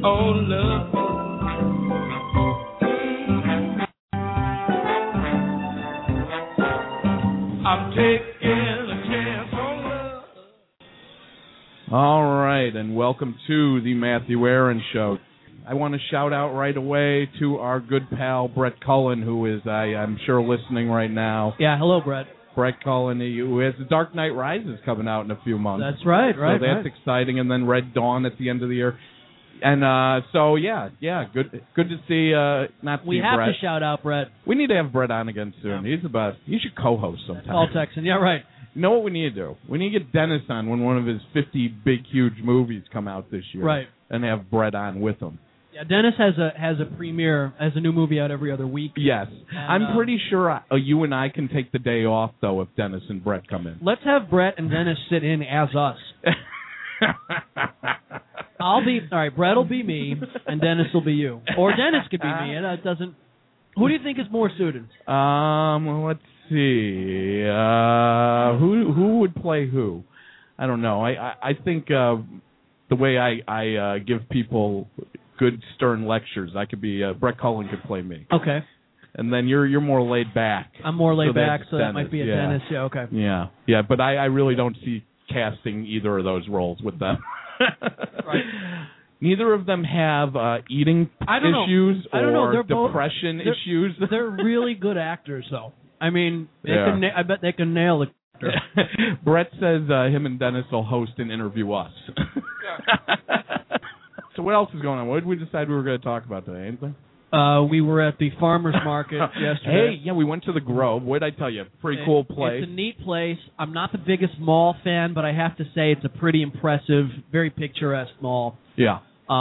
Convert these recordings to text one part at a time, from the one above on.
Oh, love. I'm taking a chance on love. All right, and welcome to the Matthew Aaron Show. I want to shout out right away to our good pal, Brett Cullen, who is, I'm sure, listening right now. Yeah, hello, Brett. Brett Cullen, who has The Dark Knight Rises coming out in a few months. That's right, So that's exciting, and then Red Dawn at the end of the year. And so, yeah, good to see, We have Brett. to shout out Brett. We need to have Brett on again soon. Yeah. He's the best. He should co-host sometime. All Texan, yeah, right. You know what we need to do? We need to get Dennis on when one of his 50 big, huge movies come out this year. Right. And have Brett on with him. Yeah, Dennis has a premiere, has a new movie out every other week. Yes. And, I'm pretty sure you and I can take the day off, though, if Dennis and Brett come in. Let's have Brett and Dennis sit in as us. All right, Brett will be me, and Dennis will be you. Or Dennis could be me, and it doesn't... Who do you think is more suited? Let's see. Who would play who? I don't know. I think the way I give people good stern lectures, I could be Brett Cullen could play me. Okay. And then you're more laid back. I'm more laid back, so Dennis. that might be a yeah. Dennis. Yeah, okay. Yeah, but I really don't see casting either of those roles with them. Right. Neither of them have eating issues or depression issues. They're really good actors, though. I mean, I bet they can nail it. Brett says him and Dennis will host and interview us. So what else is going on? What did we decide we were going to talk about today? Anything? We were at the farmer's market yesterday. Hey, yeah, we went to the Grove. What did I tell you? Pretty cool place. It's a neat place. I'm not the biggest mall fan, but I have to say it's a pretty impressive, very picturesque mall. Yeah.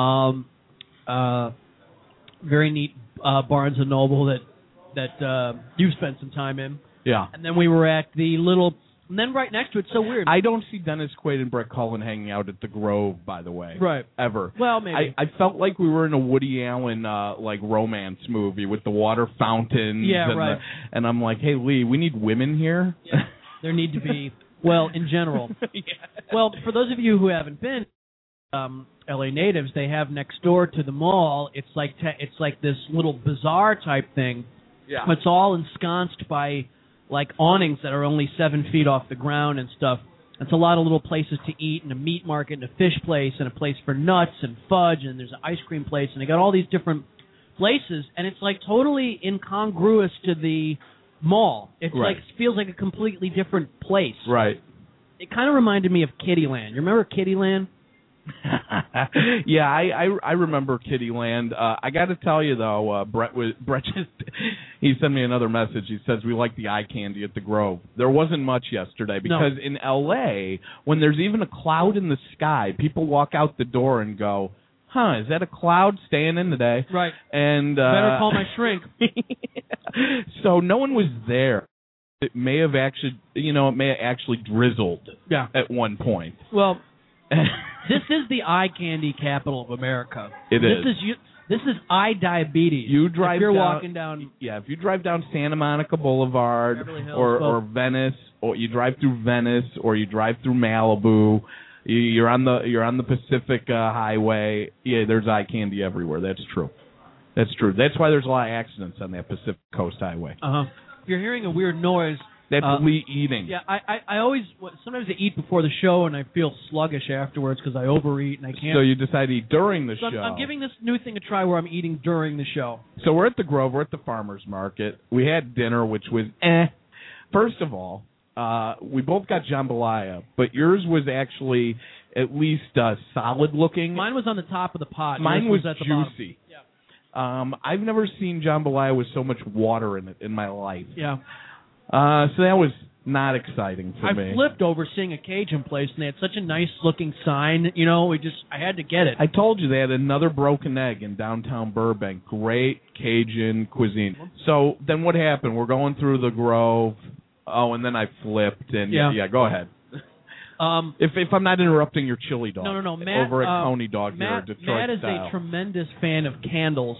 Very neat Barnes & Noble that you've spent some time in. Yeah. And then we were at the little... And then right next to it's so weird. I don't see Dennis Quaid and Brett Cullen hanging out at the Grove, by the way. Right. Ever. Well, maybe. I felt like we were in a Woody Allen romance movie with the water fountains. Yeah, and right. And I'm like, hey, Lee, we need women here. Yeah. There need to be, well, in general. Yeah. Well, for those of you who haven't been, LA natives, they have next door to the mall, it's like this little bazaar type thing. Yeah. It's all ensconced by like awnings that are only 7 feet off the ground and stuff. It's a lot of little places to eat, and a meat market, and a fish place, and a place for nuts and fudge, and there's an ice cream place, and they got all these different places, and it's like totally incongruous to the mall. It's right. like, it feels like a completely different place. Right. It kind of reminded me of Kittyland. You remember Kittyland? Yeah, I remember Kittyland. I got to tell you though, Brett just he sent me another message. He says we like the eye candy at the Grove. There wasn't much yesterday because in L.A. when there's even a cloud in the sky, people walk out the door and go, "Huh, is that a cloud staying in today?" Right. And better call my shrink. So no one was there. It may have actually drizzled. Yeah. At one point. Well. This is the eye candy capital of America. It is. This is eye diabetes. If you're walking down. Yeah, if you drive down Santa Monica Boulevard or Venice, or you drive through Venice, or you drive through Malibu, you're on the Pacific Highway. Yeah, there's eye candy everywhere. That's true. That's true. That's why there's a lot of accidents on that Pacific Coast Highway. If you're hearing a weird noise. That's Lee eating. Yeah, I always sometimes I eat before the show and I feel sluggish afterwards because I overeat and I can't. So you decide to eat during the show. I'm giving this new thing a try where I'm eating during the show. So we're at the Grove. We're at the farmer's market. We had dinner, which was First of all, we both got jambalaya, but yours was actually at least solid looking. Mine was on the top of the pot. Mine was at the juicy. Yeah. I've never seen jambalaya with so much water in it in my life. Yeah. So that was not exciting for me. I flipped over seeing a Cajun place, and they had such a nice-looking sign. You know, I had to get it. I told you they had another Broken Egg in downtown Burbank. Great Cajun cuisine. So then what happened? We're going through the Grove. Oh, and then I flipped. And yeah go ahead. If I'm not interrupting your chili dog. No. Matt, over at Coney Dog here, Matt, Detroit Matt is style. a tremendous fan of candles.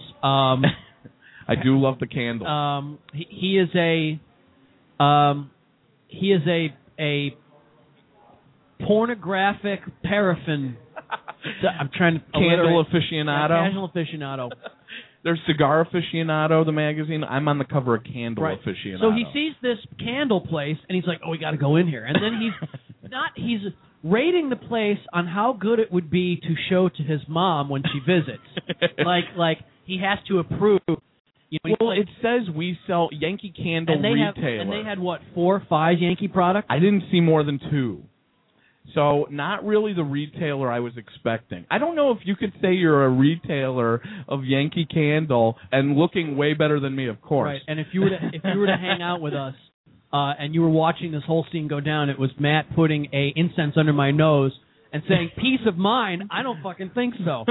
I do love the candle. He is a pornographic paraffin I'm trying to Candle alliterate. Aficionado. Casual aficionado. There's Cigar Aficionado, the magazine. I'm on the cover of Candle Aficionado. So he sees this candle place, and he's like, "Oh, we got to go in here." And then he's rating the place on how good it would be to show to his mom when she visits. like he has to approve. You know, well, it says we sell Yankee Candle retailer. And they had what, 4 or 5 Yankee products? I didn't see more than 2. So not really the retailer I was expecting. I don't know if you could say you're a retailer of Yankee Candle and looking way better than me, of course. Right. And if you were to hang out with us and you were watching this whole scene go down, it was Matt putting a incense under my nose and saying, "Peace of mind." I don't fucking think so.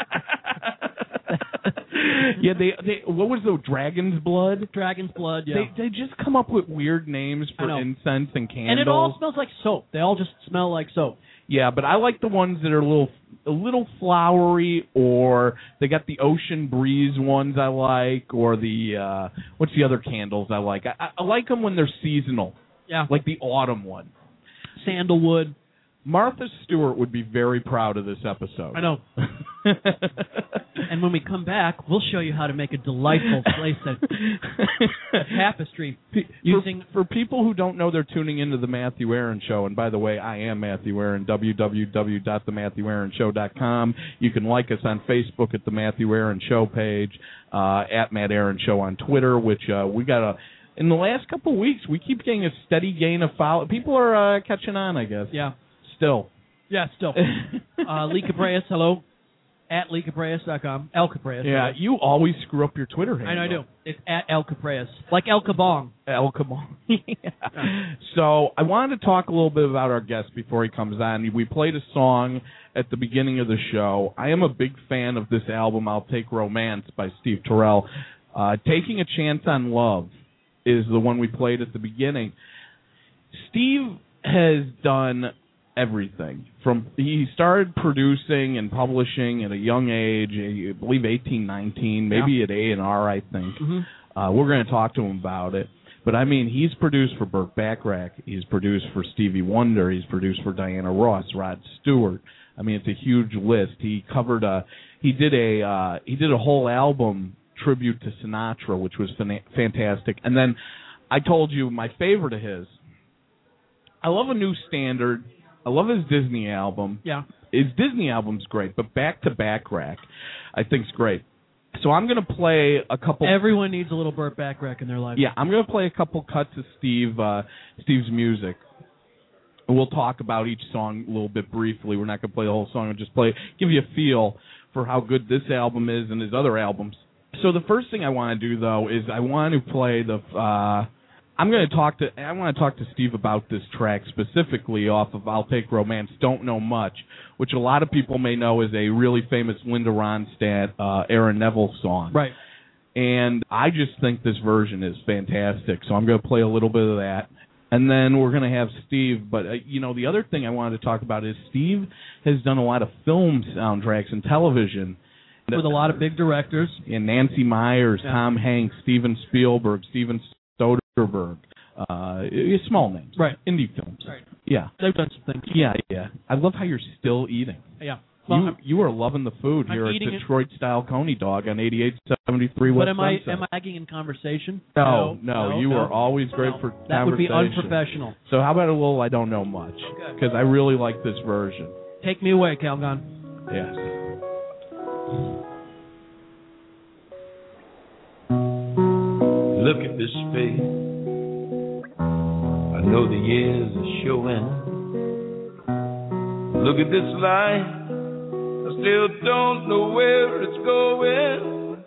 Yeah, they what was the Dragon's Blood? Dragon's Blood, yeah. They just come up with weird names for incense and candles. And it all smells like soap. They all just smell like soap. Yeah, but I like the ones that are a little flowery, or they got the ocean breeze ones I like, or the what's the other candles I like? I like them when they're seasonal. Yeah. Like the autumn one. Sandalwood. Martha Stewart would be very proud of this episode. I know. And when we come back, we'll show you how to make a delightful place a tapestry using... For people who don't know, they're tuning into the Matthew Aaron Show. And by the way, I am Matthew Aaron, www.thematthewaaronshow.com. You can like us on Facebook at the Matthew Aaron Show page, at Matt Aaron Show on Twitter, which we got in the last couple of weeks, we keep getting a steady gain of follow. People are catching on, I guess. Yeah. Still. Yeah, still. Lee Cabrera, hello. At LeeCabrera.com. El Cabrera. Yeah, you always screw up your Twitter handle. I know I do. It's at El Cabrera. Like El Cabong. El Cabong. Yeah. So I wanted to talk a little bit about our guest before he comes on. We played a song at the beginning of the show. I am a big fan of this album, I'll Take Romance, by Steve Terrell. Taking a Chance on Love is the one we played at the beginning. Steve has done everything. He started producing and publishing at a young age, I believe 18, 19, maybe at A&R, I think. Mm-hmm. We're going to talk to him about it. But, I mean, he's produced for Burt Bacharach. He's produced for Stevie Wonder. He's produced for Diana Ross, Rod Stewart. I mean, it's a huge list. He covered he did a whole album tribute to Sinatra, which was fantastic. And then I told you my favorite of his. I love A New Standard. I love his Disney album. Yeah. His Disney album's great, but Back to Bacharach I think's great. So I'm going to play a couple... Everyone needs a little Burt Bacharach in their life. Yeah, I'm going to play a couple cuts of Steve's music. We'll talk about each song a little bit briefly. We're not going to play the whole song. We'll just give you a feel for how good this album is and his other albums. So the first thing I want to do, though, is I want to play I want to talk to Steve about this track specifically off of I'll Take Romance, Don't Know Much, which a lot of people may know is a really famous Linda Ronstadt, Aaron Neville song. Right. And I just think this version is fantastic, so I'm going to play a little bit of that. And then we're going to have Steve. But, the other thing I wanted to talk about is Steve has done a lot of film soundtracks and television. With a lot of big directors. And Nancy Myers, yeah. Tom Hanks, Steven Spielberg, Steven Soderbergh, small names, right? Indie films, right? Yeah, they've done some things. Yeah. I love how you're still eating. Yeah, well, you are loving the food here at Detroit Style Coney Dog on 8873 West Sunset. But am I lagging in conversation? No. You are always great for conversation. That would be unprofessional. So how about a little I don't know much? Because I really like this version. Take me away, Calgon. Yes. Look at this face. I know the years are showing. Look at this life. I still don't know where it's going.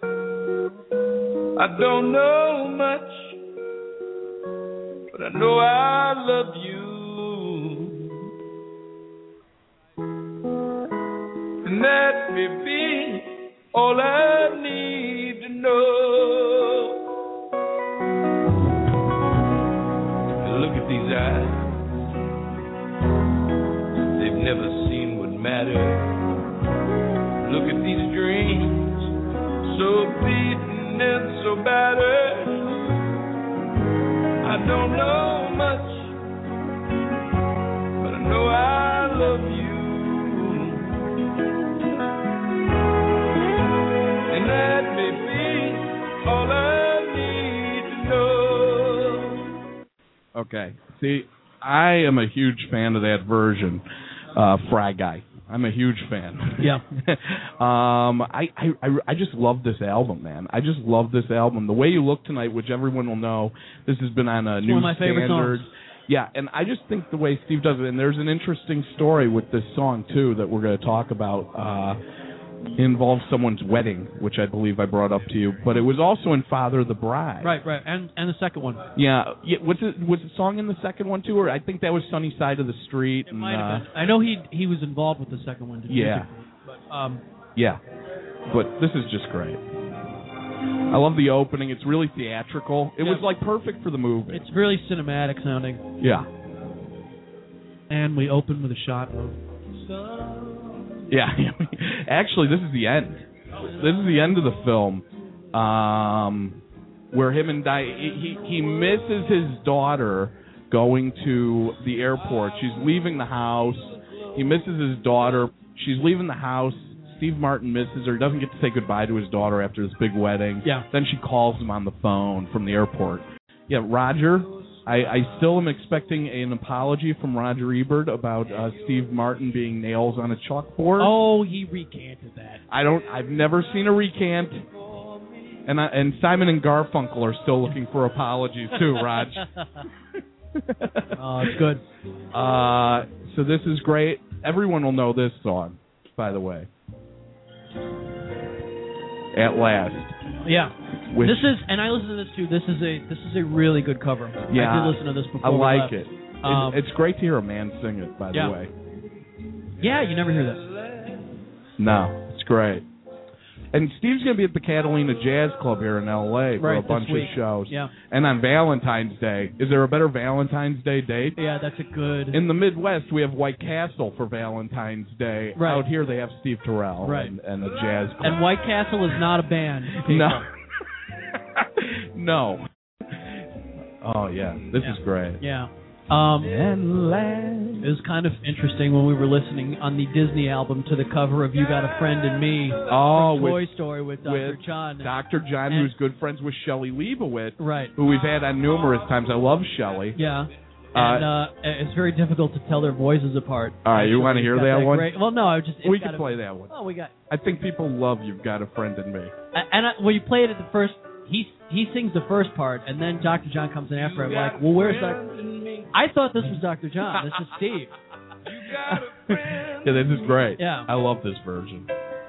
I don't know much, but I know I love you. And that may be all I need to know. Look at these eyes. They've never seen what matters. Look at these dreams, so beaten and so battered. I don't know much, but I know I love you. Okay. See, I am a huge fan of that version, Fry Guy. I'm a huge fan. Yeah. I just love this album, man. I just love this album. The Way You Look Tonight, which everyone will know, this has been on a new one of my favorite standard. songs. Yeah, and I just think the way Steve does it, and there's an interesting story with this song too that we're going to talk about. It involves someone's wedding, which I believe I brought up to you, but it was also in Father the Bride. Right, and the second one. Yeah. Was the song in the second one too, or I think that was Sunny Side of the Street? It might have been. I know he was involved with the second one. Yeah. But, yeah. But this is just great. I love the opening. It's really theatrical. It was like perfect for the movie. It's really cinematic sounding. Yeah. And we open with a shot of. Yeah. Actually, this is the end. This is the end of the film, where him and he misses his daughter going to the airport. She's leaving the house. He misses his daughter. She's leaving the house. Steve Martin misses her. He doesn't get to say goodbye to his daughter after this big wedding. Yeah. Then she calls him on the phone from the airport. Yeah, Roger, I still am expecting an apology from Roger Ebert about Steve Martin being nails on a chalkboard. Oh, he recanted that. I've never seen a recant. And Simon and Garfunkel are still looking for apologies too, Raj. Oh, it's good. So this is great. Everyone will know this song, by the way. At Last. Yeah. Which, this is, and I listen to this too. This is a really good cover. Yeah, I did listen to this before. I like it. It's great to hear a man sing it, by the way. Yeah, you never hear that. No, it's great. And Steve's going to be at the Catalina Jazz Club here in L.A. for a bunch of shows. Yeah. And on Valentine's Day. Is there a better Valentine's Day date? Yeah, that's a good... In the Midwest, we have White Castle for Valentine's Day. Right. Out here, they have Steve Terrell and a jazz club. And White Castle is not a band. No. No. Oh, yeah. This is great. Yeah. It was kind of interesting when we were listening on the Disney album to the cover of You Got a Friend in Me from Toy Story with Dr. John. Dr. John, who's good friends with Shelley Leibowitz, right, who we've had on numerous times. I love Shelley. Yeah. And it's very difficult to tell their voices apart. All right, you want to hear that one? Well, no, I just... We can play that one. Oh, we got... I think people love You've Got a Friend in Me. And when you play it at the first... He sings the first part, and then Dr. John comes in after. I'm like, well, where's Dr. I thought this was Dr. John. This is Steve. Yeah, this is great. Yeah. I love this version.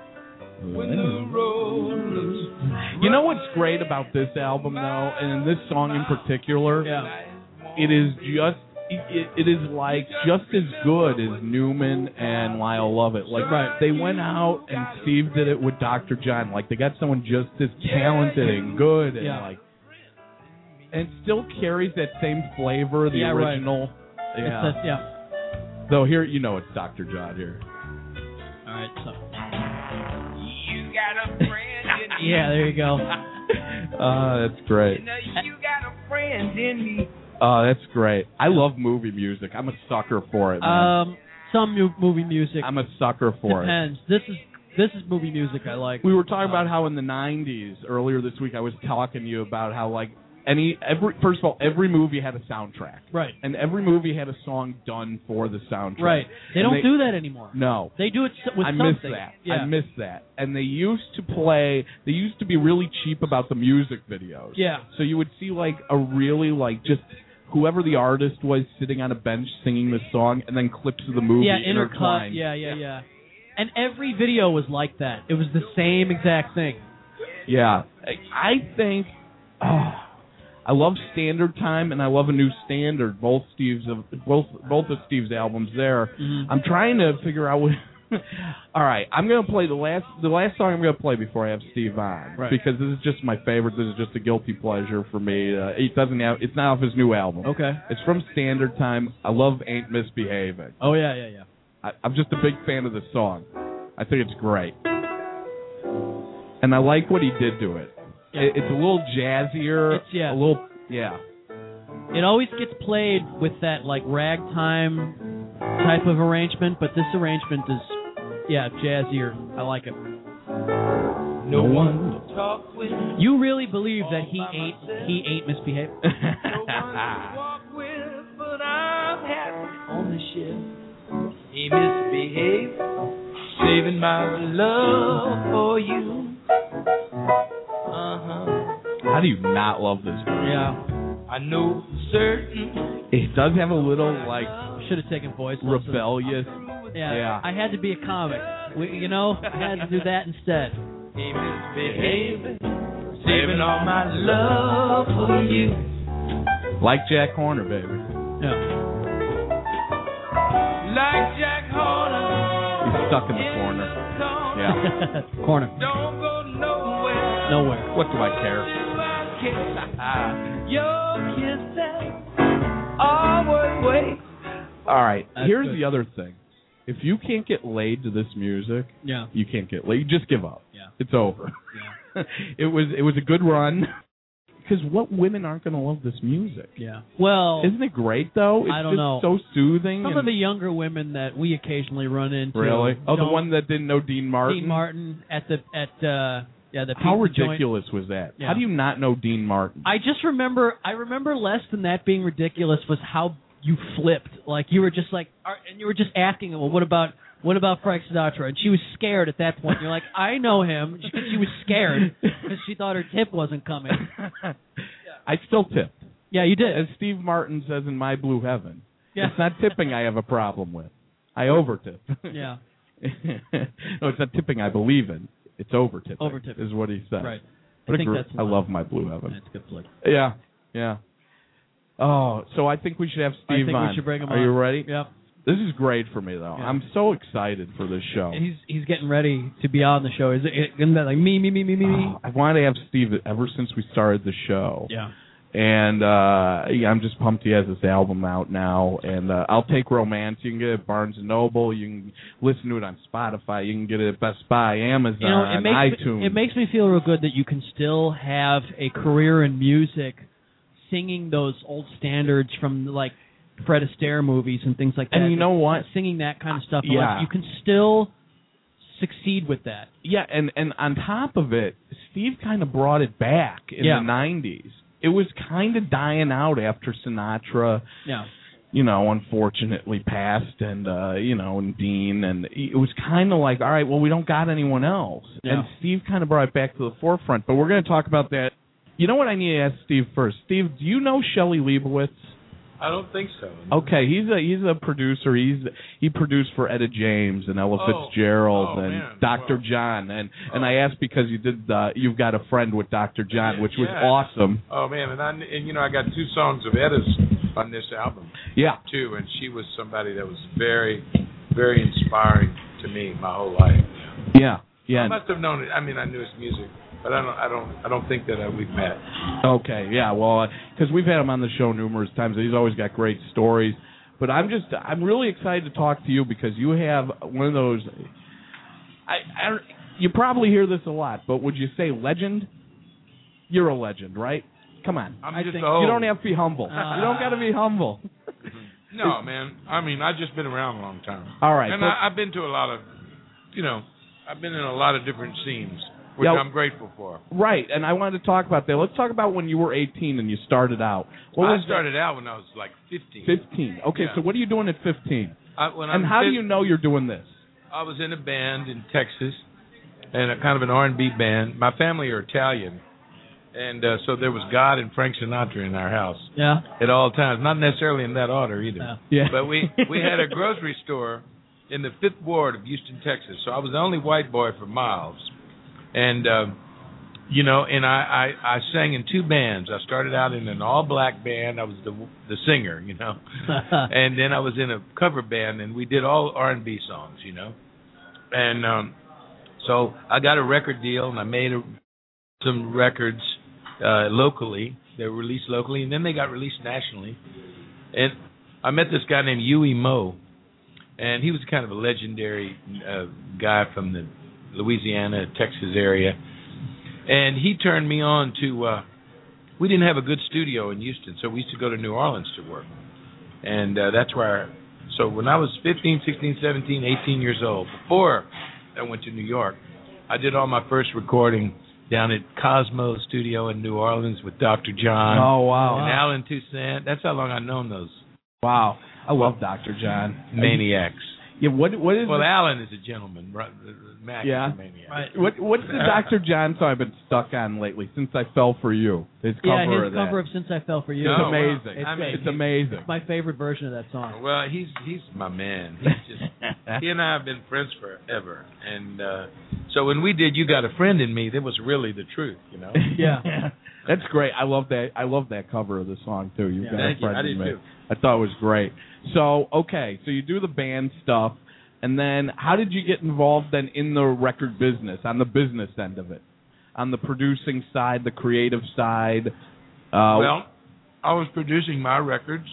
You know what's great about this album, though, and this song in particular? Yeah. It is just... It is like just as good as Newman and Lyle Lovett. Like they went out and Steve did it with Dr. John. Like they got someone just as talented and good and like, and it still carries that same flavor, the original. Right. Yeah. Though here, you know, it's Dr. John here. All right. So. You got a friend in me. Yeah, there you go. That's great. You got a friend in me. Oh, that's great. I love movie music. I'm a sucker for it, man. Some movie music. I'm a sucker for it. This is movie music I like. We were talking about how in the 90s, earlier this week, I was talking to you about how, like, first of all, every movie had a soundtrack. Right. And every movie had a song done for the soundtrack. Right. They don't do that anymore. No. They do it with something. I miss that. Yeah. I miss that. And they used to be really cheap about the music videos. Yeah. So you would see, like, a really, like, just whoever the artist was sitting on a bench singing the song, and then clips of the movie intertwined. Yeah. And every video was like that. It was the same exact thing. Yeah. I think... I love Standard Time and I love A New Standard, both of Steve's albums there. Mm-hmm. I'm trying to figure out what... All right, I'm going to play the last song I'm going to play before I have Steve on, because this is just my favorite. This is just a guilty pleasure for me. It's not off his new album. Okay. It's from Standard Time. I love Ain't Misbehaving. Oh yeah. I'm just a big fan of the song. I think it's great, and I like what he did to it. Yeah. It's a little jazzier. A little, yeah. It always gets played with that like ragtime type of arrangement, but this arrangement is, jazzier. I like it. No one to talk with. You really believe that he ain't misbehaving? No one to walk with. the ship. He misbehaved, saving my love for you. How do you not love this guy? Yeah. I know certain. It does have a little, like, Should have taken voice rebellious. Yeah. I had to be a comic. I had to do that instead. He misbehaved, saving all my love for you. Like Jack Horner, baby. Yeah. Like Jack Horner. He's stuck in the corner. Yeah. Corner. Don't go nowhere. Nowhere. What do I care? Your kisses all wait. All right. That's Here's good. the other thing. If you can't get laid to this music, Yeah. you can't get laid. You just give up. Yeah. It's over. Yeah. It was a good run. Because what women aren't going to love this music? Yeah. Well, Isn't it great though? It's I don't just know. so soothing. some and of the younger women that we occasionally run into. really? Oh, the don't- one that didn't know Dean Martin. Dean Martin at the How pizza joint. ridiculous was that? Yeah. How do you not know Dean Martin? I remember less than that being ridiculous was how you flipped. Like you were just like, and you were just asking him, well, what about Frank Sinatra? And she was scared at that point. You're like, I know him. She was scared because she thought her tip wasn't coming. I still tipped. Yeah, you did. As Steve Martin says in My Blue Heaven, Yeah. it's not tipping I have a problem with. I overtip. Yeah. No, it's not tipping I believe in. It's overtipping. Overtipping. Is what he said. Right. What I think that's I love My Blue Heaven. That's a good flick. Yeah. Yeah. Oh, so I think we should have Steve I think on. we should bring him Are on. you ready? Yep. This is great for me, though. Yeah. I'm so excited for this show. He's getting ready to be on the show. Is it going to be like me? Oh, I wanted to have Steve ever since we started the show. Yeah. And yeah, I'm just pumped he has this album out now. And I'll Take Romance. You can get it at Barnes & Noble. You can listen to it on Spotify. You can get it at Best Buy, Amazon, iTunes. It makes me feel real good that you can still have a career in music singing those old standards from, like, Fred Astaire movies and things like that. And you know what? Singing that kind of stuff. Yeah. Like, you can still succeed with that. Yeah, and on top of it, Steve kind of brought it back in the 90s. It was kind of dying out after Sinatra, Yeah. Unfortunately passed, and, and Dean, and it was kind of like, all right, well, we don't got anyone else. Yeah. And Steve kind of brought it back to the forefront, but we're going to talk about that. You know what I need to ask Steve first? Steve, do you know Shelley Leibowitz? I don't think so. Okay, he's a producer. He produced for Etta James and Ella Fitzgerald and man. Dr. John. And I asked because you did You've Got a Friend with Dr. John, which was Yeah. awesome. Oh man, and I got 2 songs of Etta's on this album Yeah. too, and she was somebody that was very, very inspiring to me my whole life. Yeah. I must have known it. I mean, I knew his music, but I don't think that we've met. Okay. Yeah. Well, because we've had him on the show numerous times. He's always got great stories. But I'm really excited to talk to you because you have one of those. You probably hear this a lot, but would you say legend? You're a legend, right? Come on. I'm just think old. You don't have to be humble. You don't got to be humble. No, man. I mean, I've just been around a long time. All right. And I've been to a lot of, I've been in a lot of different scenes, which Yeah. I'm grateful for. Right, and I wanted to talk about that. Let's talk about when you were 18 and you started out. I started out when I was like 15. 15. Okay, Yeah. so what are you doing at 15? When And I'm how do 15, you know you're doing this? I was in a band in Texas, and a kind of an R&B band. My family are Italian, and so there was God and Frank Sinatra in our house Yeah. at all times. Not necessarily in that order either. Yeah. But we had a grocery store in the 5th Ward of Houston, Texas. So I was the only white boy for miles. And, and I sang in 2 bands. I started out in an all-black band. I was the singer, and then I was in a cover band, and we did all R&B songs, And so I got a record deal, and I made some records locally. They were released locally, and then they got released nationally. And I met this guy named Huey Moe, and he was kind of a legendary guy from the Louisiana, Texas area. And he turned me on to, we didn't have a good studio in Houston, so we used to go to New Orleans to work. And that's where, so when I was 15, 16, 17, 18 years old, before I went to New York, I did all my first recording down at Cosmo Studio in New Orleans with Dr. John. Oh, wow. And Alan Toussaint. That's how long I've known those. Wow. I love Dr. John. Maniacs. Yeah, what is Well, Alan is a gentleman. Mac Yeah. is a maniac. Right. what's the Dr. John song I've been stuck on lately? Since I Fell for You. His cover his cover of Since I Fell for You. It's No, amazing. well, I mean, it's amazing. It's my favorite version of that song. Well, he's my man. He's just he and I have been friends forever, and so when we did "You Got a Friend in Me," that was really the truth, you know. Yeah. That's great. I love that. I love that cover of the song too. You've got Thank a you. friend I in did me. too. I thought it was great. So okay, so you do the band stuff, and then how did you get involved then in the record business, on the business end of it, on the producing side, the creative side? Well, I was producing my records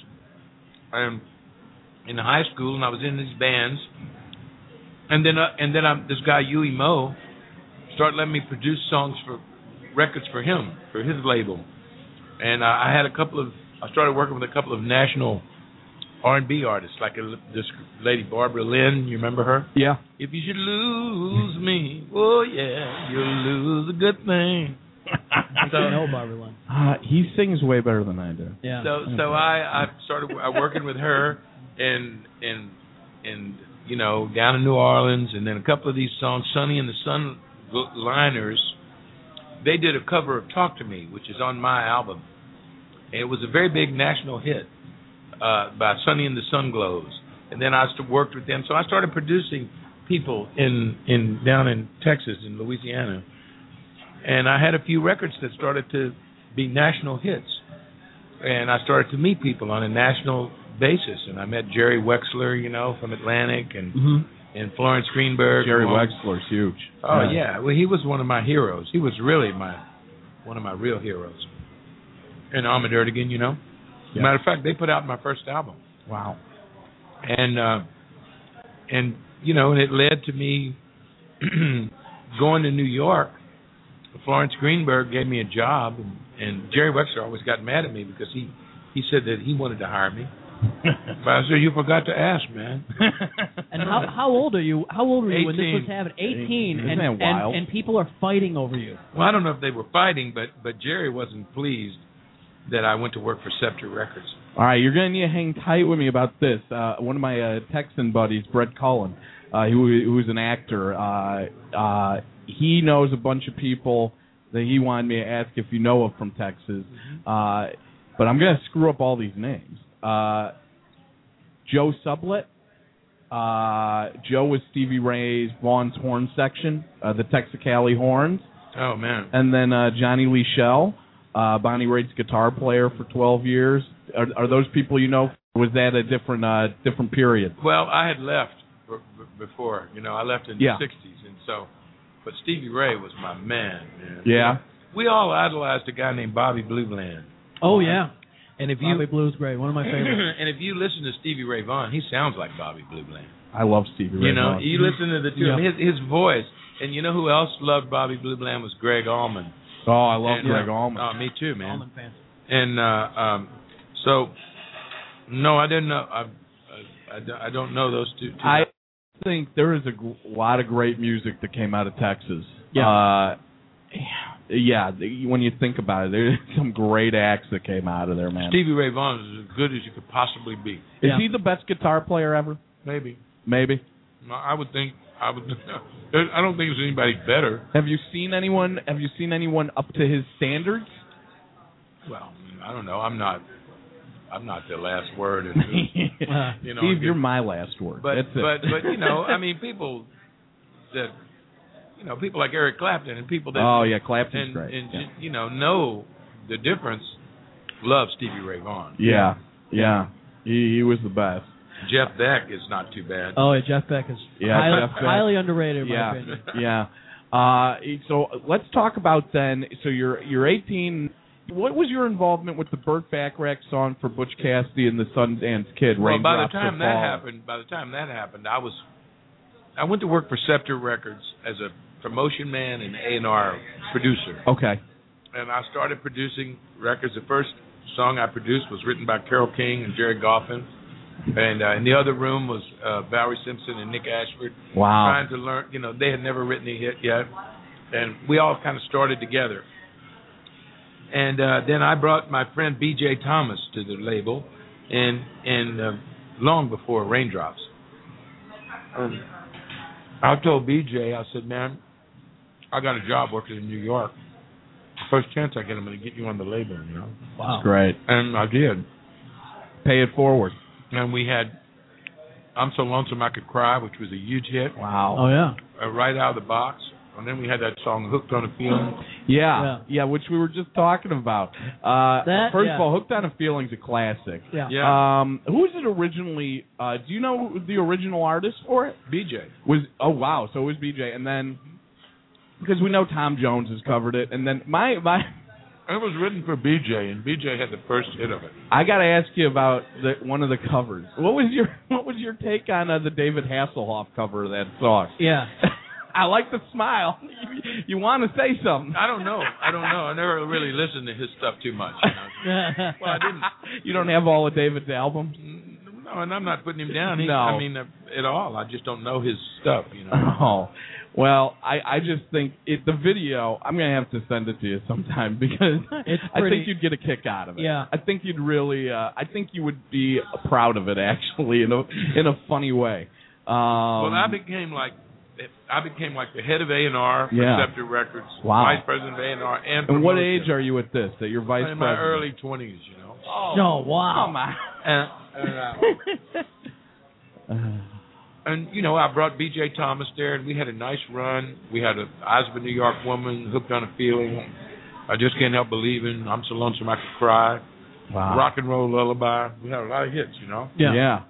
in high school, and I was in these bands, and then this guy Huey Moe started letting me produce records for him, for his label, and I started working with a couple of national R&B artists, like this lady Barbara Lynn. You remember her? Yeah. If you should lose me, oh yeah, you'll lose a good thing. I don't know Barbara Lynn. He sings way better than I do. Yeah. So I started working with her in you know, down in New Orleans, and then a couple of these songs, Sonny and the Sunliners, they did a cover of Talk to Me, which is on my album. And it was a very big national hit by Sonny and the Sunglows. And then I worked with them. So I started producing people down in Texas and Louisiana. And I had a few records that started to be national hits. And I started to meet people on a national basis. And I met Jerry Wexler, you know, from Atlantic, and Florence Greenberg. Jerry Wexler's huge. Oh, yeah. Well, he was one of my heroes. He was really one of my real heroes. And Ahmet Ertegun, you know. Yeah. Matter of fact, they put out my first album. Wow. And you know, and it led to me going to New York. Florence Greenberg gave me a job, and Jerry Wexler always got mad at me because he said that he wanted to hire me. But I said, you forgot to ask, man. And how old are you? How old were you when this was 18. happening? 18, Isn't that wild? and people are fighting over you. Well, I don't know if they were fighting, but Jerry wasn't pleased that I went to work for Scepter Records. All right, you're going to need to hang tight with me about this. One of my Texan buddies, Brett Cullen, who's an actor, he knows a bunch of people that he wanted me to ask if you know of from Texas. But I'm going to screw up all these names. Joe Sublett. Joe was Stevie Ray's Vaughn's Horn section, the Texacali Horns. Oh, man. And then Johnny Lee Schell, Bonnie Raitt's guitar player for 12 years. Are those people you know? Or was that a different period? Well, I had left before. You know, I left in the 60s, and so, but Stevie Ray was my man. Yeah. We all idolized a guy named Bobby Blue Bland. Oh, yeah. And if Bobby Blue's great, one of my favorites. And if you listen to Stevie Ray Vaughan, he sounds like Bobby Blue Bland. I love Stevie Ray Vaughan. You listen to the two of them, his voice. And you know who else loved Bobby Blue Bland was Greg Allman. Oh, I love Greg Allman. Oh, me too, man. Allman fans. And so, no, I didn't know. I don't know those two. I think there is a lot of great music that came out of Texas. Yeah. When you think about it, there's some great acts that came out of there, man. Stevie Ray Vaughan is as good as you could possibly be. Is he the best guitar player ever? Maybe. I would think. I don't think there's anybody better. Have you seen anyone up to his standards? Well, I don't know. I'm not the last word. You know, Steve, you're my last word. But That's it. but you know, I mean, people like Eric Clapton and people that Clapton's great. And you know the difference. Love Stevie Ray Vaughan. Yeah. He was the best. Jeff Beck is not too bad. Oh, yeah, Jeff Beck is highly underrated in my opinion. Yeah. So let's talk about then. So you're 18. What was your involvement with the Burt Bacharach song for Butch Cassidy and the Sundance Kid? Well, by the time that happened, I went to work for Scepter Records as a promotion man and A&R producer. Okay. And I started producing records. The first song I produced was written by Carole King and Jerry Goffin. And in the other room was Valerie Simpson and Nick Ashford. Wow. Trying to learn, they had never written a hit yet. And we all kind of started together. And then I brought my friend B.J. Thomas to the label. And long before Raindrops. I told BJ, I said, man, I got a job working in New York. The first chance I get, I'm going to get you on the label, you know. Wow. That's great. And I did. Pay it forward. And we had I'm So Lonesome I Could Cry, which was a huge hit. Wow. Oh, yeah. Right out of the box. And then we had that song Hooked on a Feeling. Yeah, which we were just talking about. First of all, Hooked on a Feeling's a classic. Yeah. Who was it originally? Do you know the original artist for it? BJ. Oh, wow. So it was BJ. And then, because we know Tom Jones has covered it. And then my It was written for BJ, and BJ had the first hit of it. I got to ask you about one of the covers. What was your take on the David Hasselhoff cover of that song? Yeah. I like the smile. You want to say something? I don't know. I never really listened to his stuff too much. You know? Well, I didn't. You don't have all of David's albums? No, and I'm not putting him down. No. I mean, at all. I just don't know his stuff. You know. Oh. Well, I just think the video, I'm going to have to send it to you sometime because I think you'd get a kick out of it. Yeah. I think you'd really, I think you would be proud of it, actually, in a funny way. Well, I became like the head of A&R for Scepter Records, vice president of A&R, and promotion. And what age are you at this, that you're vice president? In my early 20s, you know. Oh, wow. Come on. And, you know, I brought B.J. Thomas there, and we had a nice run. We had Eyes of a New York Woman, Hooked on a Feeling, I Just Can't Help Believing, I'm So Lonesome I Could Cry, Rock and Roll Lullaby. We had a lot of hits, you know. Yeah.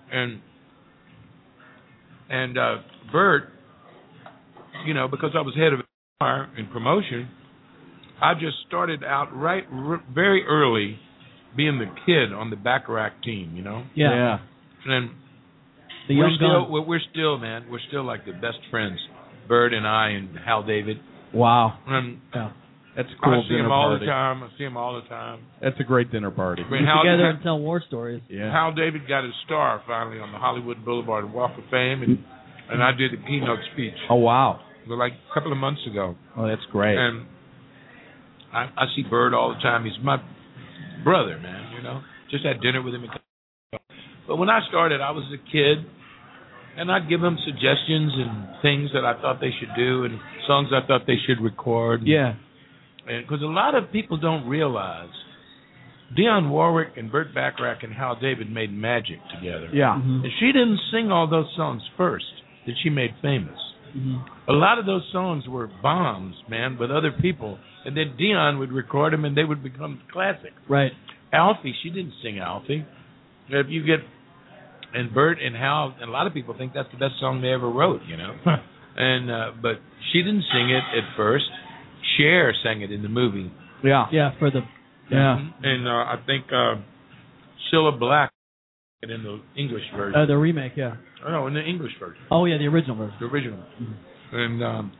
And Bert, you know, because I was head of A&R in promotion, I just started out very early being the kid on the Bacharach team, you know. Yeah. And we're still like the best friends, Bert and I and Hal David. Wow. That's a cool I see him all the time. That's a great dinner party. Get together and tell war stories. Yeah. Hal David got his star finally on the Hollywood Boulevard Walk of Fame, and I did the keynote speech. Oh, wow. Like a couple of months ago. Oh, that's great. And I see Bert all the time. He's my brother, man, you know. Just had dinner with him. But when I started, I was a kid, and I'd give them suggestions and things that I thought they should do and songs I thought they should record. Yeah. Because a lot of people don't realize Dionne Warwick and Burt Bacharach and Hal David made magic together. Yeah. Mm-hmm. And she didn't sing all those songs first that she made famous. Mm-hmm. A lot of those songs were bombs, man, with other people. And then Dionne would record them, and they would become classics. Right. Alfie, she didn't sing Alfie. If you get... And Bert and Hal, and a lot of people think that's the best song they ever wrote, you know. But she didn't sing it at first. Cher sang it in the movie. Yeah. Yeah, for the... Yeah. And I think Cilla Black in the English version. The remake, yeah. Oh, no, in the English version. Oh, yeah, the original version. The original. Mm-hmm. And,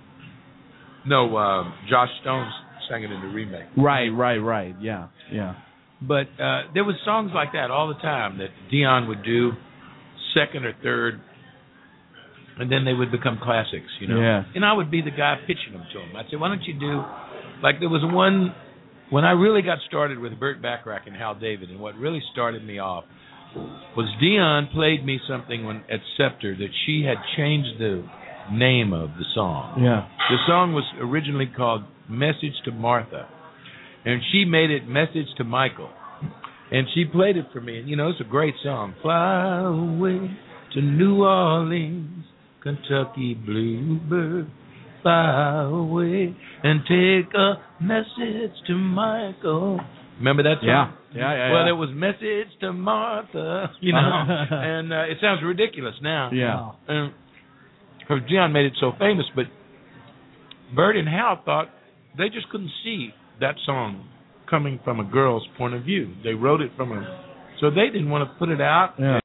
Josh Stone sang it in the remake. Right. Yeah. But there was songs like that all the time that Dionne would do, second or third, and then they would become classics, you know. Yeah. And I would be the guy pitching them to him. I'd say, why don't you do, like there was one, when I really got started with Burt Bacharach and Hal David, and what really started me off was Dionne played me something at Scepter that she had changed the name of the song. Yeah. The song was originally called Message to Martha, and she made it Message to Michael. And she played it for me. And, you know, it's a great song. Fly away to New Orleans, Kentucky bluebird. Fly away and take a message to Michael. Remember that song? Yeah. Well, it was Message to Martha, you know. And it sounds ridiculous now. Yeah. Because Dionne made it so famous. But Bert and Hal thought they just couldn't see that song coming from a girl's point of view. They wrote it so they didn't want to put it out. Yeah.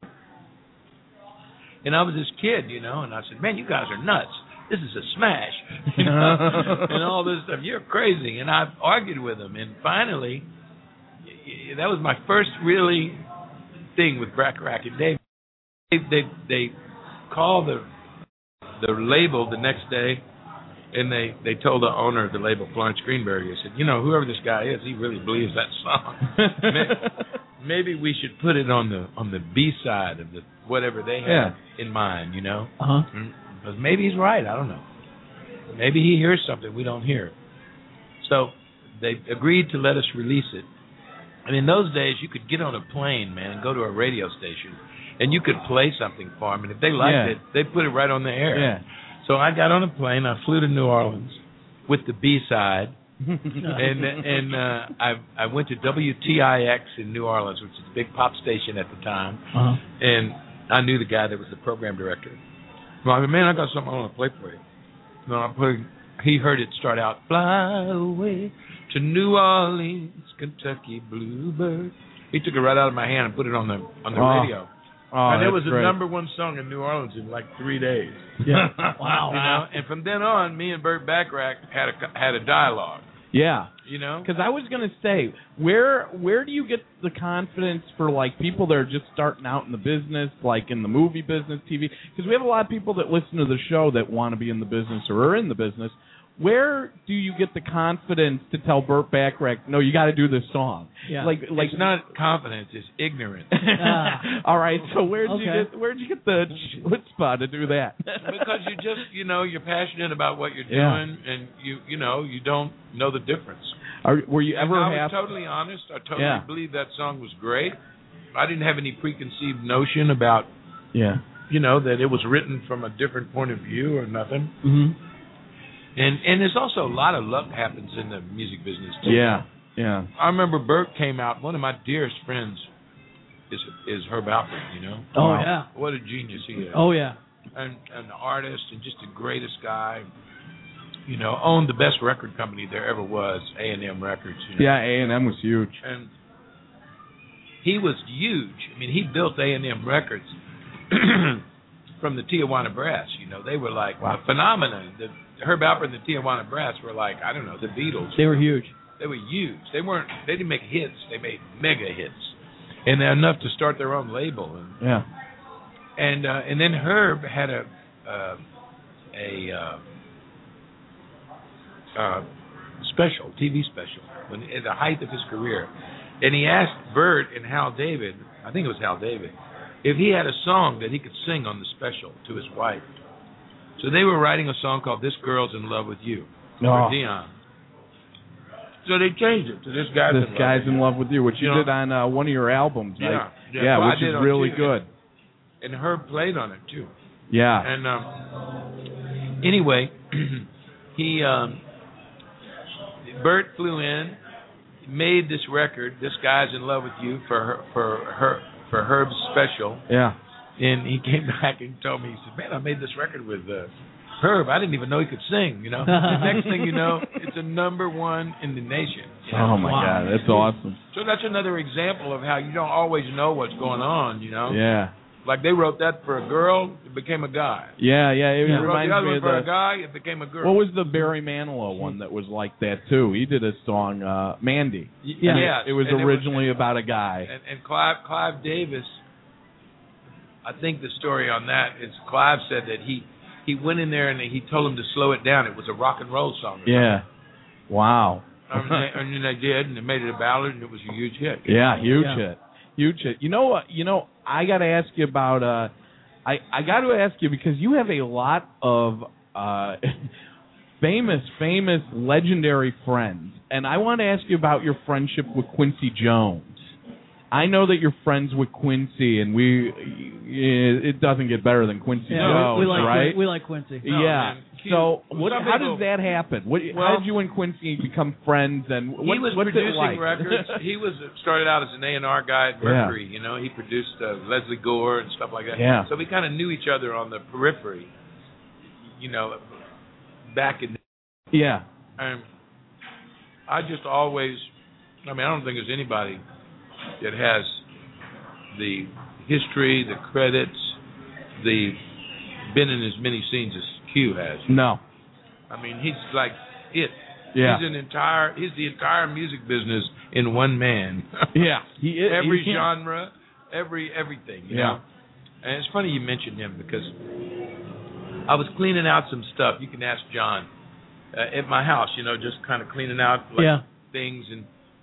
And I was this kid, you know, and I said, man, you guys are nuts. This is a smash, you know, and all this stuff. You're crazy. And I argued with them. And finally, that was my first really thing with Bacharach and David. They called the label the next day, and they told the owner of the label, Florence Greenberg, they said, you know, whoever this guy is, he really believes that song. maybe we should put it on the B side of the whatever they have in mind, you know. Because maybe he's right. I don't know. Maybe he hears something we don't hear. So they agreed to let us release it. And in those days, you could get on a plane, man, and go to a radio station, and you could play something for them. And if they liked it, they put it right on the air. Yeah. So I got on a plane. I flew to New Orleans with the B side. and I went to WTIX in New Orleans, which is a big pop station at the time, and I knew the guy that was the program director. Well, I mean, man, I got something I want to play for you. No, he heard it start out, fly away to New Orleans, Kentucky Bluebird. He took it right out of my hand and put it on the radio. And it was the number one song in New Orleans in like 3 days. Yeah. Wow. You know? And from then on, me and Burt Bacharach had a dialogue. Yeah. You know? Because I was going to say, where do you get the confidence for, like, people that are just starting out in the business, like in the movie business, TV? Because we have a lot of people that listen to the show that want to be in the business or are in the business. Where do you get the confidence to tell Burt Bacharach, no, you got to do this song? Yeah. Like it's not confidence, it's ignorance. All right, so where'd you get the chutzpah to do that? Because you just, you're passionate about what you're doing, and you don't know the difference. Were you ever I was totally honest. I totally believe that song was great. I didn't have any preconceived notion about, that it was written from a different point of view or nothing. Mm-hmm. And there's also a lot of luck happens in the music business too. Yeah. I remember Burt came out. One of my dearest friends is Herb Alpert. You know. Oh yeah. What a genius he is. Oh yeah. And an artist and just the greatest guy. Owned the best record company there ever was, A&M Records. Yeah, A&M was huge. And he was huge. I mean, he built A&M Records from the Tijuana Brass. They were like a phenomenon. Herb Alpert and the Tijuana Brass were like, I don't know, the Beatles. They were huge. They were huge. They didn't make hits. They made mega hits, and they're enough to start their own label. And then Herb had a special, TV special, at the height of his career, and he asked Burt and Hal David, I think it was Hal David, if he had a song that he could sing on the special to his wife. So they were writing a song called "This Girl's in Love with You" for Dion. So they changed it to "This Guy's in Love with You," which you did on one of your albums. Well, which is really good. And Herb played on it too. Yeah. And anyway, Burt flew in, made this record, "This Guy's in Love with You," for Herb's special. Yeah. And he came back and told me, he said, man, I made this record with Herb. I didn't even know he could sing, The next thing you know, it's a #1 in the nation. Oh, my God. That's awesome. So that's another example of how you don't always know what's going on, Yeah. Like they wrote that for a girl, it became a guy. Yeah. It reminds the other me one of for a guy, it became a girl. What was the Barry Manilow one that was like that, too? He did a song, Mandy. Yeah. It was originally about a guy. And Clive Davis, I think the story on that is Clive said that he went in there and he told him to slow it down. It was a rock and roll song. Yeah. Wow. And they did, and they made it a ballad, and it was a huge hit. Yeah, huge hit. You know what? I got to ask you about. I got to ask you because you have a lot of famous, legendary friends, and I want to ask you about your friendship with Quincy Jones. I know that you're friends with Quincy, and it doesn't get better than Quincy Jones, right? We like Quincy. Yeah. So how does that happen? How did you and Quincy become friends? And he was producing records. He started out as an A&R guy at Mercury. He produced Leslie Gore and stuff like that. Yeah. So we kind of knew each other on the periphery. Back in. Yeah. And I just always. I don't think there's anybody that has the history, the credits, been in as many scenes as Q has. No. He's like it. Yeah. He's the entire music business in one man. Yeah. He is. Every genre, everything, you know. And it's funny you mentioned him because I was cleaning out some stuff. You can ask John at my house, just kind of cleaning out things and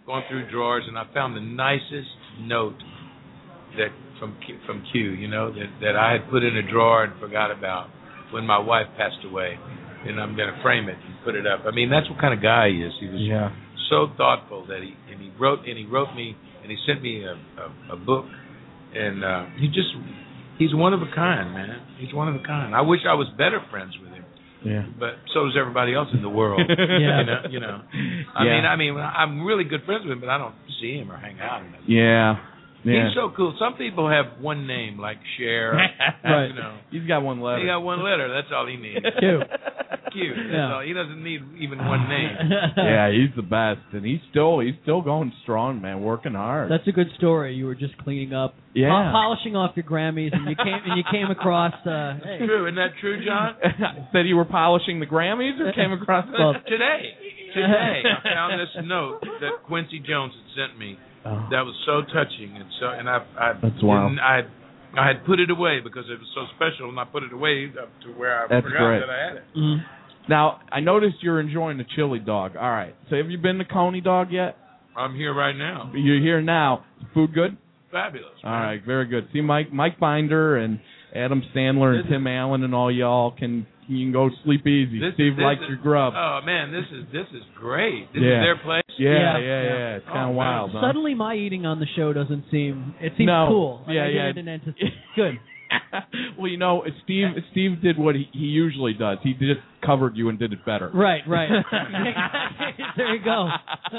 going through drawers, and I found the nicest note that from Q, you know, that I had put in a drawer and forgot about when my wife passed away, and I'm going to frame it and put it up. I mean, that's what kind of guy he is. He was so thoughtful that he wrote me, and he sent me a book, and he's one of a kind, man. He's one of a kind. I wish I was better friends with him. Yeah. But so does everybody else in the world. Yeah. You know. I mean, I'm really good friends with him, but I don't see him or hang out. Yeah. He's so cool. Some people have one name, like Cher. Right. You know. He's got one letter. He got one letter. That's all he needs. Q. Q. That's Yeah. all. He doesn't need even one name. Yeah, he's the best, and he's still going strong, man, working hard. That's a good story. You were just cleaning up, polishing off your Grammys, and you came across. Hey. True, isn't that true, John? Said you were polishing the Grammys, or came across Today, I found this note that Quincy Jones had sent me. That was so touching, and That's wild. I had put it away because it was so special, and I put it away up to where I forgot that I had it. Mm-hmm. Now, I noticed you're enjoying the chili dog. All right. So have you been to Coney Dog yet? I'm here right now. You're here now. Food good? Fabulous. Man. All right, very good. See, Mike Binder and Adam Sandler and Tim Allen and all y'all you can go sleep easy. Steve likes your grub. Oh man, this is great. This is their place. Yeah. It's kind of wild. Huh? Suddenly, my eating on the show doesn't seem. It seems cool. Like I didn't anticipate. Good. Well, you know, Steve did what he usually does. He just covered you and did it better. Right. There you go.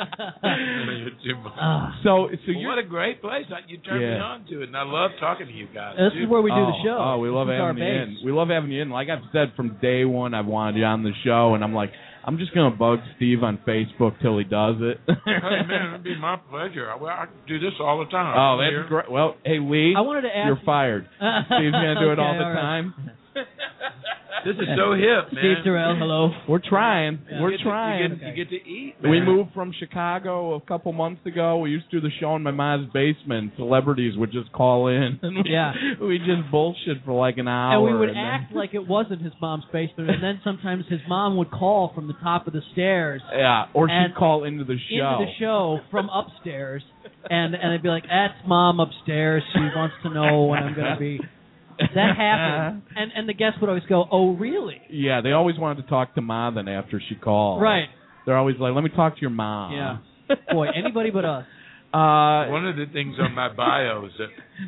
So what a great place! You turned me on to it, and I love talking to you guys. This is where we do the show. Oh, we love having you in. We love having you in. Like I've said from day one, I've wanted you on the show, and I'm like, I'm just going to bug Steve on Facebook till he does it. Hey, man, it'd be my pleasure. I do this all the time. Oh, that's great. Well, hey, Lee, I wanted to ask you're fired. Steve's going to do it all the time. This is so hip, man. Steve Terrell, hello. We're trying. We're You trying. get to eat, man. We moved from Chicago a couple months ago. We used to do the show in my mom's basement. Celebrities would just call in. And we just bullshit for like an hour. And we would act like it wasn't his mom's basement, and then sometimes his mom would call from the top of the stairs. Yeah, or she'd call into the show. From upstairs, and I'd be like, "That's Mom upstairs. She wants to know when I'm going to be." That happened, and the guests would always go, "Oh, really?" Yeah, they always wanted to talk to Ma then after she called. Right. They're always like, "Let me talk to your mom." Yeah. Boy, anybody but us. One of the things on my bio is that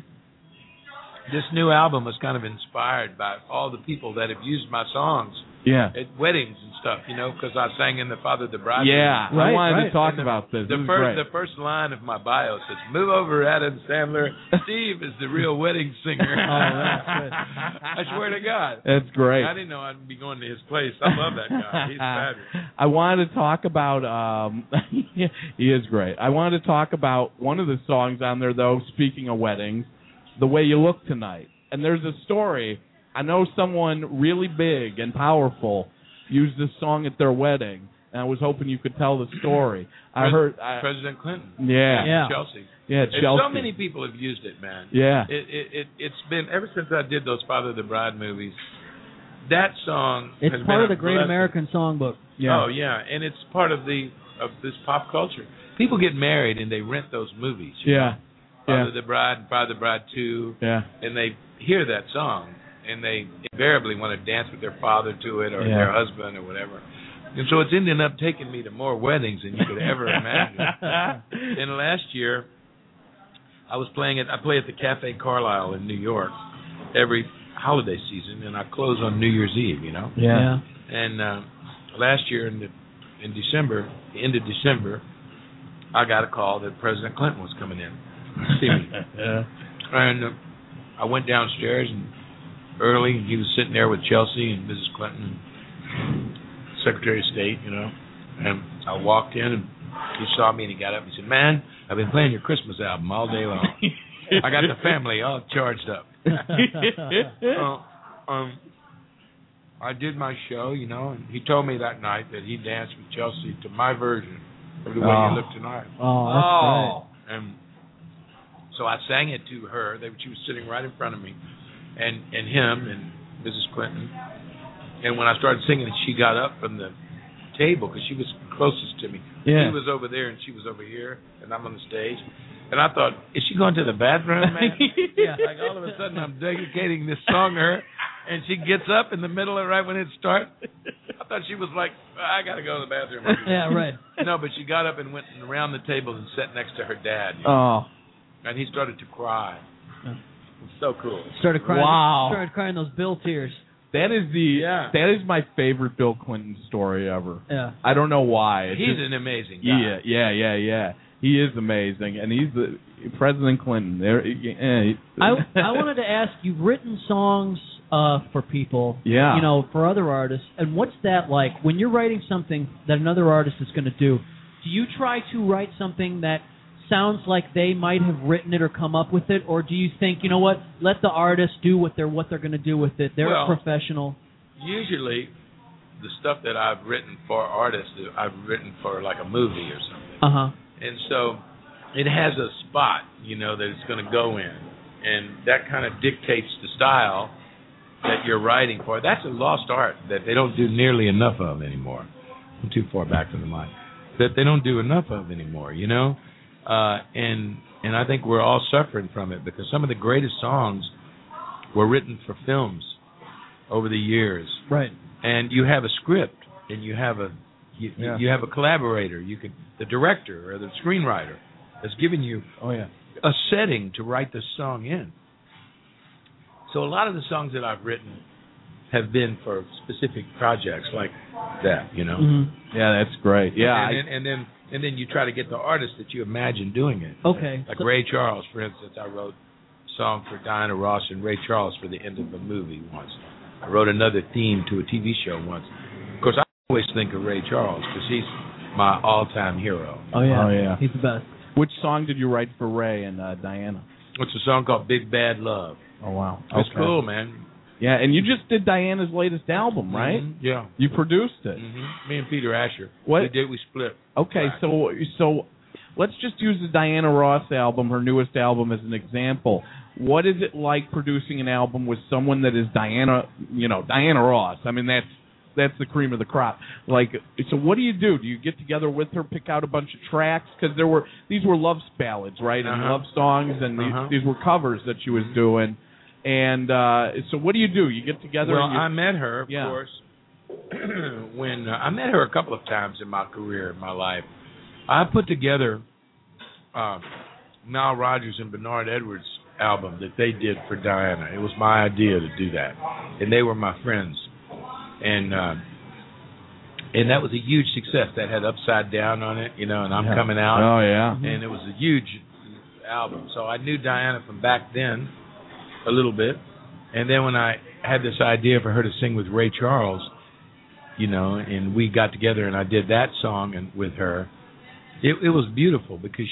this new album was kind of inspired by all the people that have used my songs at weddings and stuff, you know, because I sang in the Father of the Bride. Yeah, I wanted to talk about this. The first line of my bio says, "Move over, Adam Sandler. Steve is the real wedding singer." Oh, that's good. I swear to God. That's great. I didn't know I'd be going to his place. I love that guy. He's fabulous. I wanted to talk about, he is great. I wanted to talk about one of the songs on there, though, speaking of weddings, "The Way You Look Tonight." And there's a story. I know someone really big and powerful used this song at their wedding, and I was hoping you could tell the story. I heard President Clinton. Yeah. Chelsea. Yeah, Chelsea. So many people have used it, man. Yeah. It's been ever since I did those Father of the Bride movies. That song. It's has part been of the Great American Songbook. Yeah. Oh yeah, and it's part of this pop culture. People get married and they rent those movies. Yeah. Father of the Bride and Father of the Bride 2. Yeah. And they hear that song, and they invariably want to dance with their father to it or their husband or whatever. And so it's ended up taking me to more weddings than you could ever imagine. And last year, I play at the Cafe Carlyle in New York every holiday season, and I close on New Year's Eve, you know? Yeah. And last year in December, the end of December, I got a call that President Clinton was coming in to see me. And I went downstairs and early, and he was sitting there with Chelsea and Mrs. Clinton, and Secretary of State, you know. And I walked in, and he saw me, and he got up and he said, "Man, I've been playing your Christmas album all day long. I got the family all charged up." I did my show, you know, and he told me that night that he danced with Chelsea to my version of The Way You Look Tonight. Oh, that's great. And so I sang it to her. She was sitting right in front of me, and him and Mrs. Clinton. And when I started singing it, she got up from the table because she was closest to me. Yeah. He was over there and she was over here, and I'm on the stage. And I thought, is she going to the bathroom, man? Yeah. Like all of a sudden I'm dedicating this song to her, and she gets up in the middle of right when it starts. I thought she was like, I got to go to the bathroom. Yeah, right. No, but she got up and went around the table and sat next to her dad. Oh. And he started to cry. It's so cool. Started crying. Wow. Started crying those Bill tears. That is my favorite Bill Clinton story ever. Yeah. I don't know why. It's He's just- an amazing guy. Yeah. He is amazing, and he's the President Clinton. I wanted to ask, you've written songs for people, Yeah. for other artists, and what's that like when you're writing something that another artist is going to do? Do you try to write something that sounds like they might have written it or come up with it, or do you think, you know what, let the artist do what they're going to do with it? They're a professional. Usually, the stuff that I've written for artists, I've written for like a movie or something. Uh-huh. And so it has a spot, that it's going to go in. And that kind of dictates the style that you're writing for. That's a lost art that they don't do nearly enough of anymore. I'm too far back from the mic. That they don't do enough of anymore, And I think we're all suffering from it because some of the greatest songs were written for films over the years. Right. And you have a script, and you have a collaborator. The director or the screenwriter has given you a setting to write the song in. So a lot of the songs that I've written have been for specific projects like that, Mm-hmm. Yeah, that's great. Yeah, and then you try to get the artist that you imagine doing it. Okay. Like Ray Charles, for instance, I wrote a song for Diana Ross and Ray Charles for the end of a movie once. I wrote another theme to a TV show once. Of course, I always think of Ray Charles because he's my all-time hero. Oh yeah. He's the best. Which song did you write for Ray and Diana? It's a song called Big Bad Love. Oh, wow. It's cool, man. Yeah, and you just did Diana's latest album, right? Mm-hmm. Yeah. You produced it. Mm-hmm. Me and Peter Asher. What? We split. Okay, so let's just use the Diana Ross album, her newest album, as an example. What is it like producing an album with someone that is Diana Ross? I mean, that's the cream of the crop. Like, so what do? Do you get together with her, pick out a bunch of tracks? Because these were love ballads, right? And love songs, and these were covers that she was doing. And so what do? You get together? Well, and I met her, of course, when I met her a couple of times in my career, in my life. I put together Nile Rodgers and Bernard Edwards' album that they did for Diana. It was my idea to do that, and they were my friends. And that was a huge success. That had Upside Down on it, and I'm Coming Out. Oh, yeah. And it was a huge album. So I knew Diana from back then a little bit. And then when I had this idea for her to sing with Ray Charles, and we got together and I did that song with her, it was beautiful because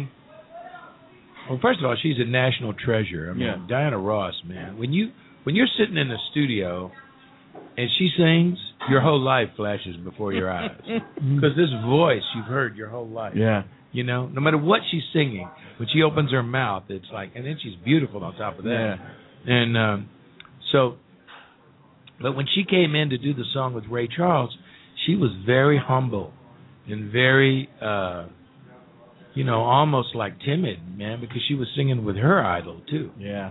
first of all, she's a national treasure. I mean, Diana Ross, man. When you're sitting in the studio and she sings, your whole life flashes before your eyes. Because this voice you've heard your whole life. Yeah. No matter what she's singing, when she opens her mouth, it's like, and then she's beautiful on top of that. Yeah. And but when she came in to do the song with Ray Charles, she was very humble and very, almost like timid, man, because she was singing with her idol too. Yeah.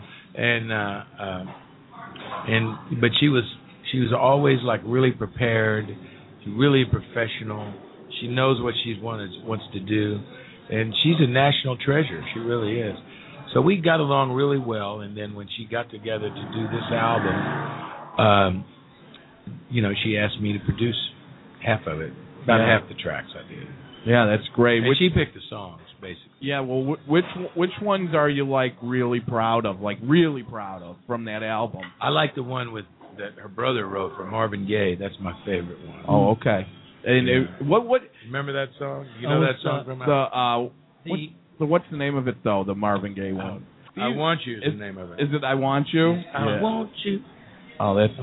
But she was always like really prepared, really professional. She knows what she wants to do, and she's a national treasure. She really is. So we got along really well, and then when she got together to do this album, she asked me to produce half of it, about half the tracks I did. Yeah, that's great. And she picked the songs, basically. Yeah, well, which ones are you really proud of from that album? I like the one that her brother wrote for Marvin Gaye. That's my favorite one. Oh, okay. And what? Remember that song? You know that song from what's the name of it though? The Marvin Gaye one. I Want You is the name of it. Is it I Want You? I Want You. Oh, that's.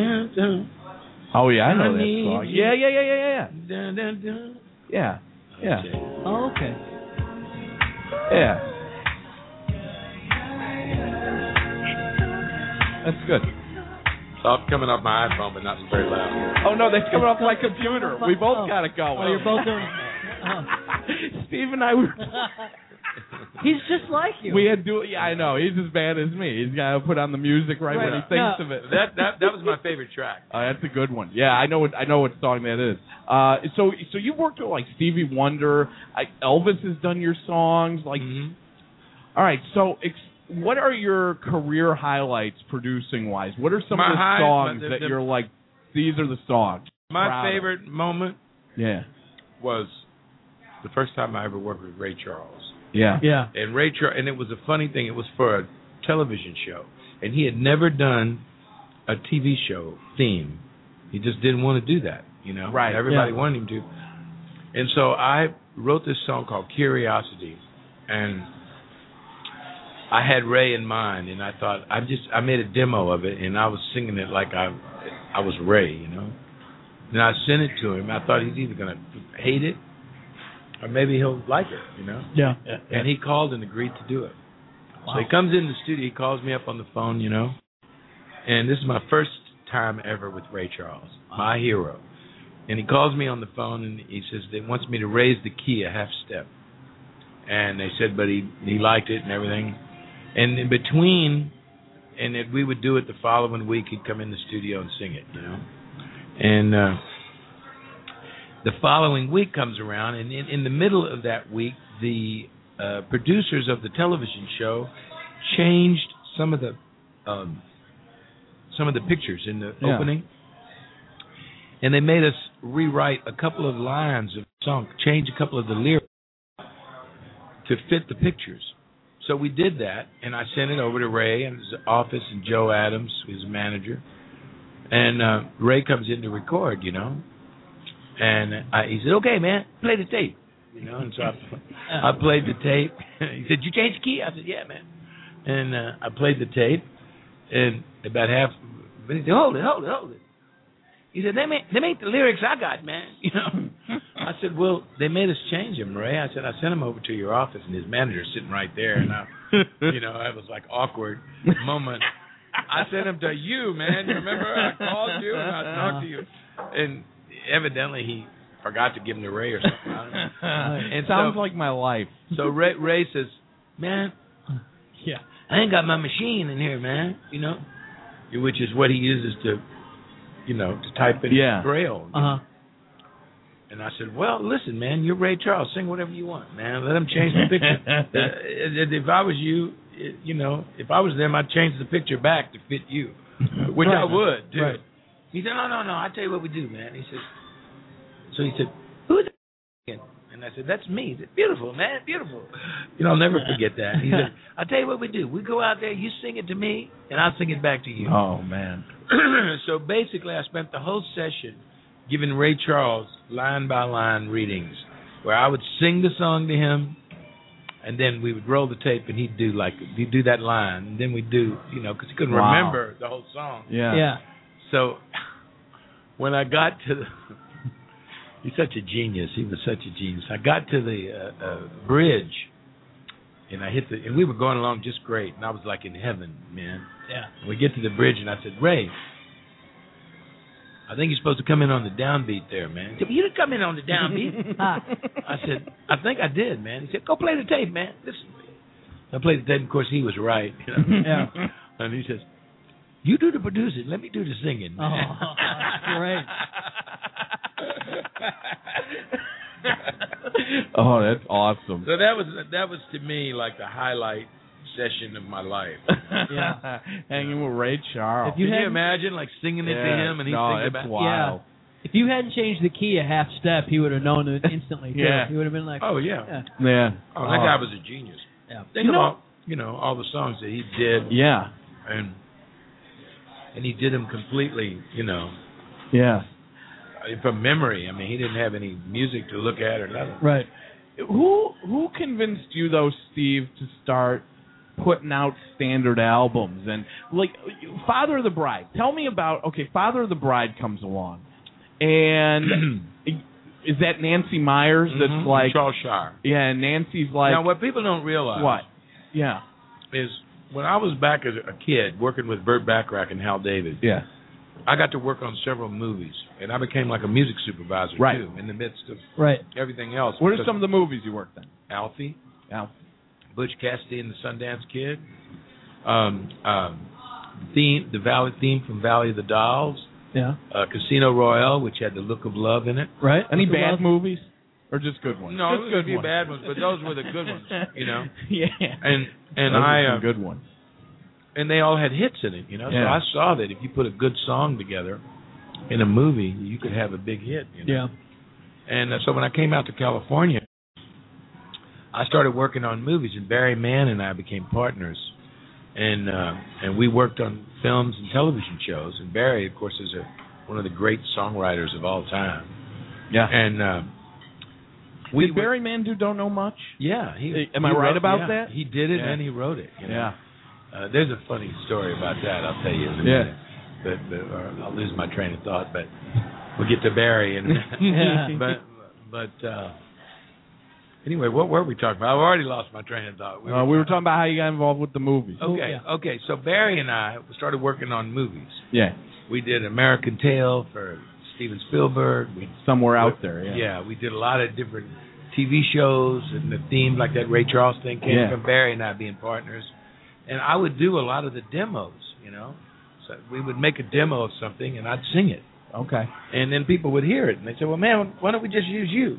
Oh yeah, I know that song. You. Yeah. Dun, dun, dun. Yeah. Okay. Oh, okay. Yeah. That's good. It's coming off my iPhone, but not very loud. Oh, no, that's coming off my computer. We both got it going. Oh, you're both doing it. Steve and I were... He's just like you. We had I know. He's as bad as me. He's got to put on the music right when he thinks of it. That was my favorite track. That's a good one. Yeah, I know what song that is. So you worked with like Stevie Wonder. Elvis has done your songs. Like, all right. So what are your career highlights producing wise? What are some of the songs that you're like? These are the songs. My favorite moment. Yeah. Was the first time I ever worked with Ray Charles. Yeah. Yeah. And Ray Charles, and it was a funny thing. It was for a television show, and he had never done a TV show theme. He just didn't want to do that, you know. Right. Everybody wanted him to. And so I wrote this song called Curiosity, and I had Ray in mind, and I thought I made a demo of it, and I was singing it like I was Ray, you know. And I sent it to him. I thought he's either going to hate it or maybe he'll like it, you know? Yeah. And he called and agreed to do it. Wow. So he comes in the studio, he calls me up on the phone, you know? And this is my first time ever with Ray Charles, my hero. And he calls me on the phone and he says he wants me to raise the key a half step. And they said, but he liked it and everything. And in between, and that we would do it the following week, he'd come in the studio and sing it, you know? And the following week comes around, and in the middle of that week, the producers of the television show changed some of the pictures in the opening, and they made us rewrite a couple of lines of the song, change a couple of the lyrics to fit the pictures. So we did that, and I sent it over to Ray and his office, and Joe Adams, his manager. And Ray comes in to record, you know. And he said, okay, man, play the tape. You know, and so I played the tape. He said, you changed the key? I said, yeah, man. And I played the tape. And about half, he said, hold it. He said, them ain't the lyrics I got, man. You know. I said, well, they made us change them, Ray. I said, I sent them over to your office, and his manager's sitting right there. And you know, it was like awkward moment. I sent him to you, man. Remember, I called you and I talked to you. And evidently he forgot to give him to Ray or something. I don't know. It sounds like my life. So Ray says, man, I ain't got my machine in here, man, you know, which is what he uses to, you know, to type in Braille. Uh-huh. And I said, well, listen, man, you're Ray Charles. Sing whatever you want, man. Let him change the picture. If I was you, you know, if I was them, I'd change the picture back to fit you, which I would, too. Right. He said, no, I'll tell you what we do, man. He said, who's that? And I said, that's me. He said, beautiful, man, beautiful. You know, I'll never forget that. He said, I'll tell you what we do. We go out there, you sing it to me, and I'll sing it back to you. Oh, man. So basically, I spent the whole session giving Ray Charles line-by-line readings, where I would sing the song to him, and then we would roll the tape, and he'd do that line, and then we'd do, you know, because he couldn't remember the whole song. Yeah. So when I got to he's such a genius. He was such a genius. I got to the bridge, and and we were going along just great, and I was like in heaven, man. Yeah. We get to the bridge, and I said, Ray, I think you're supposed to come in on the downbeat there, man. He said, well, you didn't come in on the downbeat. I said, I think I did, man. He said, go play the tape, man. Listen to me. I played the tape. Of course, he was right. You know? Yeah. And he says, you do the producing. Let me do the singing, man. Oh, that's great. Oh, that's awesome. So that was to me like the highlight session of my life. Yeah. Hanging with Ray Charles. Can you imagine like singing it to him and he singing it back? Wild. Yeah. If you hadn't changed the key a half step, he would have known it instantly too. Yeah. He would have been like, oh yeah. Yeah. Oh, that guy was a genius. Yeah. Think about, you know, all the songs that he did. Yeah. And he did them completely, you know. Yeah. From memory. I mean, he didn't have any music to look at or nothing. Right. Who convinced you though, Steve, to start putting out standard albums? And like Father of the Bride. Tell me about Father of the Bride comes along. And is that Nancy Myers that's like Charles Shire. Yeah, and Nancy's like now what people don't realize what? Yeah. Is when I was back as a kid working with Burt Bacharach and Hal David. Yeah. I got to work on several movies, and I became like a music supervisor too, in the midst of everything else. What are some of the movies you worked in? Alfie, Alfie, Butch Cassidy and the Sundance Kid, the Valley theme from Valley of the Dolls, Casino Royale, which had the look of love in it. Right. Any bad movies or just good ones? No, just there was a few bad ones, but those were the good ones. You know. Yeah. And those are some good ones. And they all had hits in it, you know. Yeah. So I saw that if you put a good song together in a movie, you could have a big hit. You know? Yeah. And so when I came out to California, I started working on movies, and Barry Mann and I became partners, and we worked on films and television shows. And Barry, of course, is one of the great songwriters of all time. Yeah. And did Barry Mann do Don't Know Much? Yeah. Am I right about that? He did it and he wrote it. You know? Yeah. There's a funny story about that. I'll tell you in a minute. But I'll lose my train of thought. But we'll get to Barry in a minute. But anyway, what were we talking about? I've already lost my train of thought. We were talking about how you got involved with the movies. Okay. So Barry and I started working on movies. Yeah. We did American Tail for Steven Spielberg. Somewhere out there. Yeah. Yeah. We did a lot of different TV shows, and the theme like that Ray Charles thing came from Barry and I being partners. And I would do a lot of the demos, you know. So we would make a demo of something, and I'd sing it. Okay. And then people would hear it, and they'd say, well, man, why don't we just use you?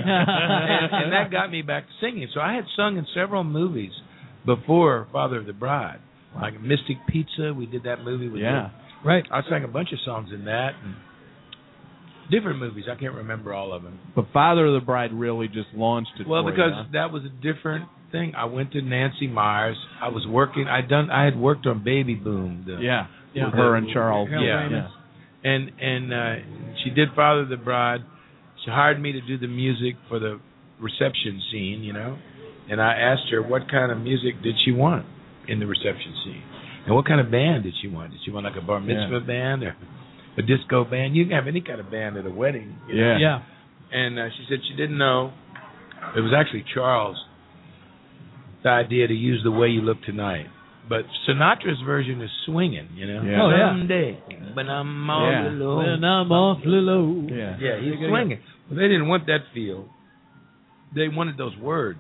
and that got me back to singing. So I had sung in several movies before Father of the Bride. Like Mystic Pizza, we did that movie with Right. I sang a bunch of songs in that. And different movies. I can't remember all of them. But Father of the Bride really just launched it. Well, for because you, huh? that was a different thing. I went to Nancy Myers. I was working. I had worked on Baby Boom. With her and Charles. And she did Father of the Bride. She hired me to do the music for the reception scene, you know. And I asked her what kind of music did she want in the reception scene, and what kind of band did she want? Did she want like a bar mitzvah band or a disco band? You can have any kind of band at a wedding. You know? Yeah. And she said she didn't know. It was actually Charles. The idea to use The Way You Look Tonight. But Sinatra's version is swinging, you know. Yeah. Oh, yeah. Someday, when I'm all alone. When I'm awfully low. Yeah, he's swinging. But they didn't want that feel. They wanted those words.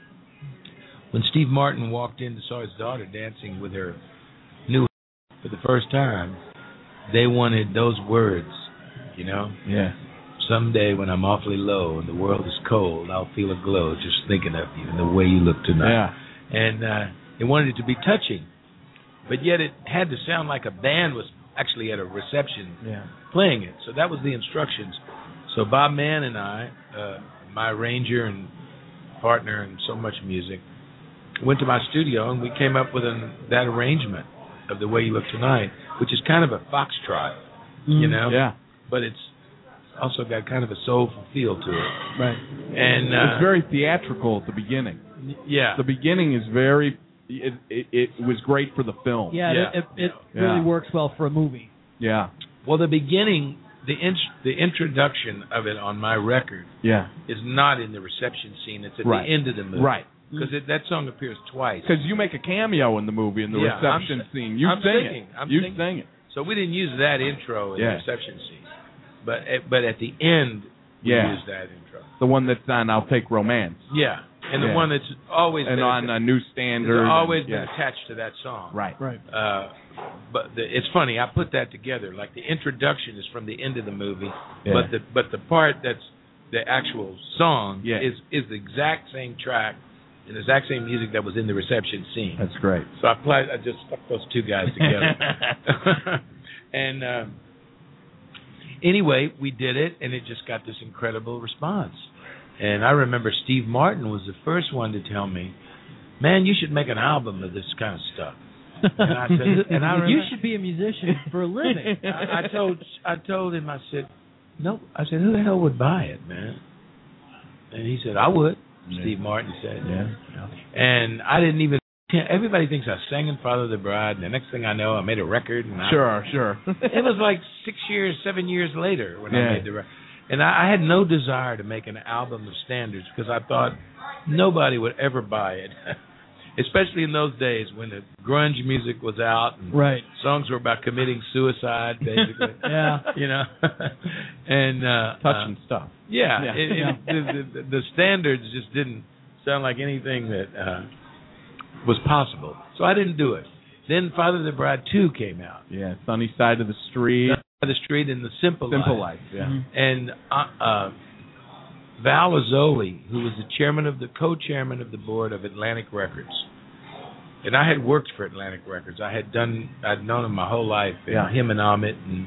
When Steve Martin walked in and saw his daughter dancing with her new for the first time, they wanted those words, you know. Yeah. Someday when I'm awfully low and the world is cold, I'll feel a glow just thinking of you and the way you look tonight. Yeah. And they wanted it to be touching, but yet it had to sound like a band was actually at a reception playing it. So that was the instructions. So Bob Mann and I, my arranger and partner in so much music, went to my studio and we came up with that arrangement of The Way You Look Tonight, which is kind of a foxtrot, you know? Yeah. But it's also got kind of a soulful feel to it. Right. And it's very theatrical at the beginning. Yeah. The beginning is very... It was great for the film. Yeah, it really works well for a movie. Yeah. Well, the beginning, the introduction of it on my record is not in the reception scene. It's at the end of the movie. Right. Because that song appears twice. Because you make a cameo in the movie in the reception scene. You sing it. So we didn't use that intro in the reception scene. But at the end, we used that intro. The one that's on I'll Take Romance. Yeah. And the one that's always and been on a New Standard. It's always been attached to that song. Right. But it's funny. I put that together. Like the introduction is from the end of the movie, but the part that's the actual song is the exact same track and the exact same music that was in the reception scene. That's great. So I just stuck those two guys together. And anyway, we did it, and it just got this incredible response. And I remember Steve Martin was the first one to tell me, man, you should make an album of this kind of stuff. And I said, you should be a musician for a living. I told him, I said, no. I said, who the hell would buy it, man? And he said, I would. Steve Martin said. Yeah. And I didn't even. Everybody thinks I sang in Father of the Bride, and the next thing I know, I made a record. And Sure. It was like 7 years later when I made the record. And I had no desire to make an album of standards because I thought nobody would ever buy it. especially in those days when the grunge music was out and Right. songs were about committing suicide, basically. Yeah. You know, and Touching stuff. Yeah, Yeah. The standards just didn't sound like anything that was possible, so I didn't do it. Then Father of the Bride 2 came out. Yeah, Sunny Side of the Street. The Street and the Simple Life. Yeah. Mm-hmm. And Val Azzoli, who was the co-chairman of the board of Atlantic Records, and I had worked for Atlantic Records. I'd known him my whole life. Him and Ahmet, and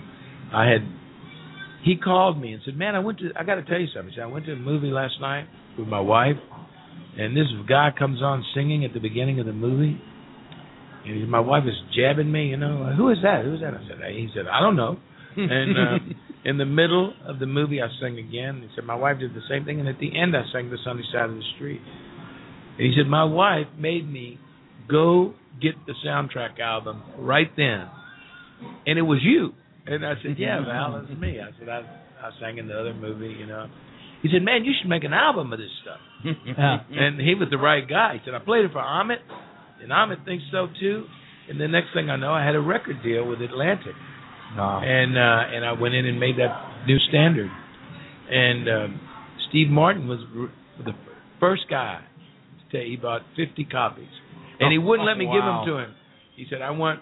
he called me and said, "Man, I got to tell you something." He said, "I went to a movie last night with my wife, and this guy comes on singing at the beginning of the movie, and my wife is jabbing me, you know, who is that? Who is that?" I said, "He said, I don't know." And in the middle of the movie, I sang again. He said, "My wife did the same thing, and at the end, I sang The Sunny Side of the Street." And he said, "My wife made me go get the soundtrack album right then, and it was you." And I said, "Yeah, Val, it was me." I said, I sang in the other movie, you know. He said, "Man, you should make an album of this stuff." Yeah. And he was the right guy. He said, "I played it for Ahmet, and Ahmet thinks so too." And the next thing I know, I had a record deal with Atlantic. And I went in and made that new standard. And Steve Martin was the first guy to say he bought 50 copies, and he wouldn't let me give them to him. He said, I want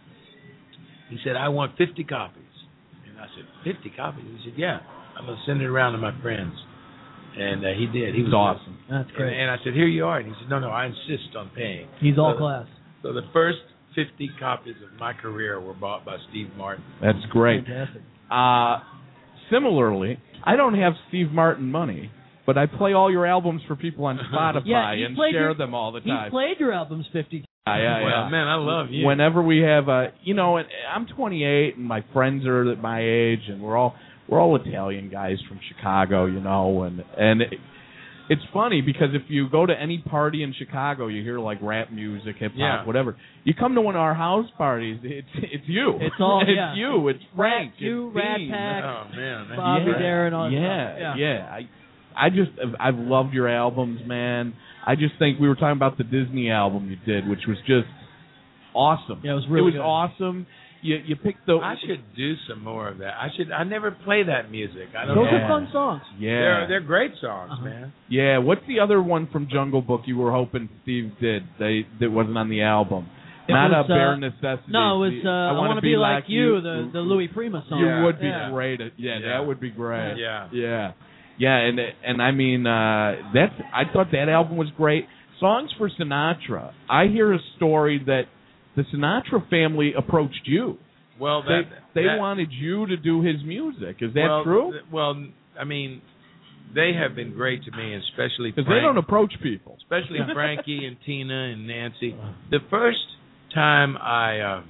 50 copies. And I said, 50 copies? He said, "Yeah, I'm gonna send it around to my friends." And he did. He was awesome. That's great. And I said, "Here you are." And he said, No, I insist on paying. He's all class. So the first 50 copies of my career were bought by Steve Martin. That's great. Fantastic. Similarly, I don't have Steve Martin money, but I play all your albums for people on Spotify and share them all the time. He played your albums 50 times. Yeah. Well, man, I love you. Whenever we have and I'm 28 and my friends are at my age, and we're all Italian guys from Chicago, you know, and it's funny because if you go to any party in Chicago, you hear like rap music, hip hop, whatever. You come to one of our house parties, it's you. It's all it's you. It's Frank. You, it's Rat Dean. Pack, Oh man, Bobby Darin, all that stuff. I've loved your albums, man. I just think we were talking about the Disney album you did, which was just awesome. Yeah, it was really good. Awesome. You picked the. I should do some more of that. I never play that music. I don't Those know. are fun songs. Yeah, They're great songs, man. Yeah. What's the other one from Jungle Book you were hoping Steve did that wasn't on the album? Not a Bare Necessity. No, it was I Want to Be Like You, the Louis Prima song. You would be great. That would be great. Yeah. And I mean I thought that album was great. Songs for Sinatra. I hear a story that the Sinatra family approached you. Well, they wanted you to do his music. Is that true? Well, I mean, they have been great to me, especially because they don't approach people. Especially Frankie and Tina and Nancy. The first time I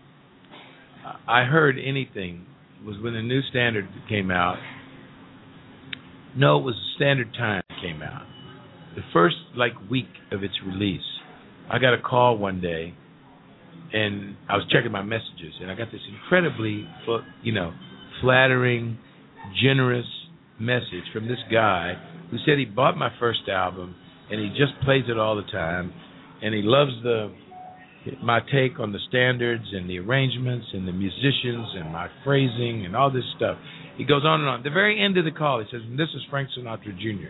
heard anything was when the new standard came out. No, it was the Standard Time that came out. The first week of its release, I got a call one day. And I was checking my messages, and I got this incredibly, flattering, generous message from this guy who said he bought my first album, and he just plays it all the time, and he loves my take on the standards and the arrangements and the musicians and my phrasing and all this stuff. He goes on and on. At the very end of the call, he says, "This is Frank Sinatra Jr."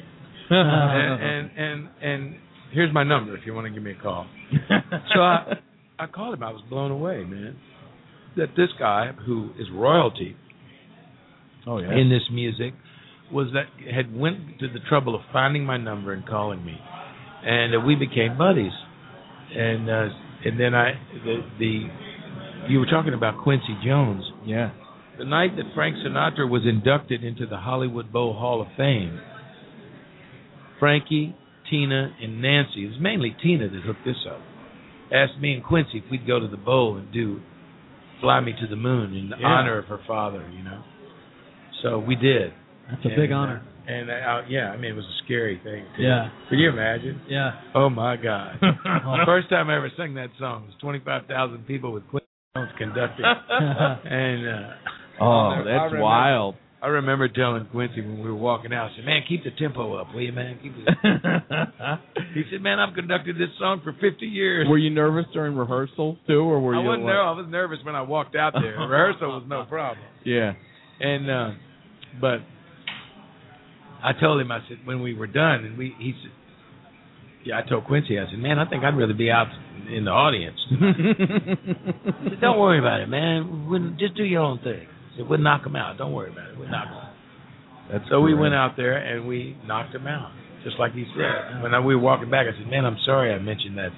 and here's my number if you want to give me a call. So I called him. I was blown away, man, that this guy who is royalty in this music had went to the trouble of finding my number and calling me, and we became buddies. And then you were talking about Quincy Jones. Yeah. The night that Frank Sinatra was inducted into the Hollywood Bowl Hall of Fame, Frankie, Tina, and Nancy, it was mainly Tina that hooked this up, asked me and Quincy if we'd go to the bowl and do Fly Me to the Moon in honor of her father, you know. So we did. That's a big honor. And I mean, it was a scary thing. Yeah. Can you imagine? Yeah. Oh, my God. The first time I ever sang that song was 25,000 people with Quincy Jones conducting. And that's wild. I remember telling Quincy when we were walking out, I said, man, keep the tempo up, will you, man? Keep it. He said, man, I've conducted this song for 50 years. Were you nervous during rehearsal, too, or were you? I was nervous when I walked out there. Rehearsal was no problem. Yeah. And, but I told him, I said, when we were done, and he said, yeah, I told Quincy, I said, man, I think I'd rather be out in the audience. He said, don't worry about it, man. Just do your own thing. He said, we'll knock him out. Don't worry about it. We'll knock him out. So we went out there and we knocked him out, just like he said. When we were walking back, I said, man, I'm sorry I mentioned that,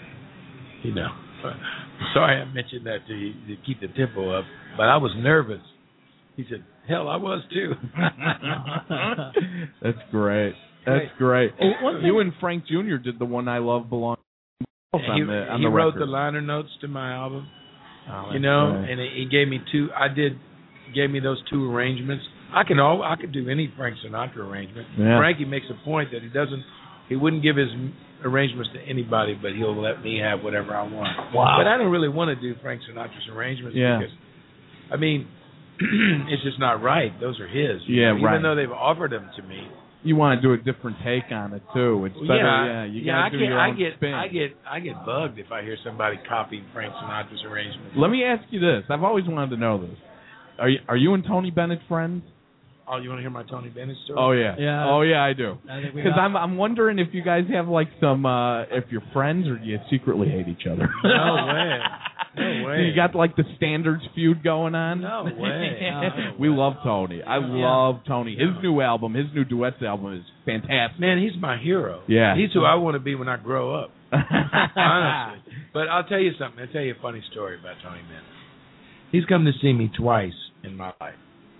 sorry I mentioned that to keep the tempo up, but I was nervous. He said, hell, I was too. That's great. That's great. You and Frank Jr. did the One I Love Belongs on the He wrote record. the liner notes to my album, Oh, and he gave me gave me those two arrangements. I could do any Frank Sinatra arrangement. Yeah. Frankie makes a point that he wouldn't give his arrangements to anybody, but he'll let me have whatever I want. Wow. But I don't really want to do Frank Sinatra's arrangements because, I mean, it's just not right. Those are his. Yeah, right. Even though they've offered them to me. You want to do a different take on it too. It's better. You got to do your own spin. I get bugged if I hear somebody copying Frank Sinatra's arrangements. Let me ask you this. I've always wanted to know this. Are you and Tony Bennett friends? Oh, you want to hear my Tony Bennett story? Oh yeah. Yeah. Oh yeah, I do. Because I'm wondering if you guys have like some if you're friends or do you secretly hate each other? No way. No way. So you got like the standards feud going on? No way. We love Tony. I love Tony. His new album, his new duets album is fantastic. Man, he's my hero. Yeah. He's who I want to be when I grow up. Honestly. But I'll tell you something. I'll tell you a funny story about Tony Bennett. He's come to see me twice in my life,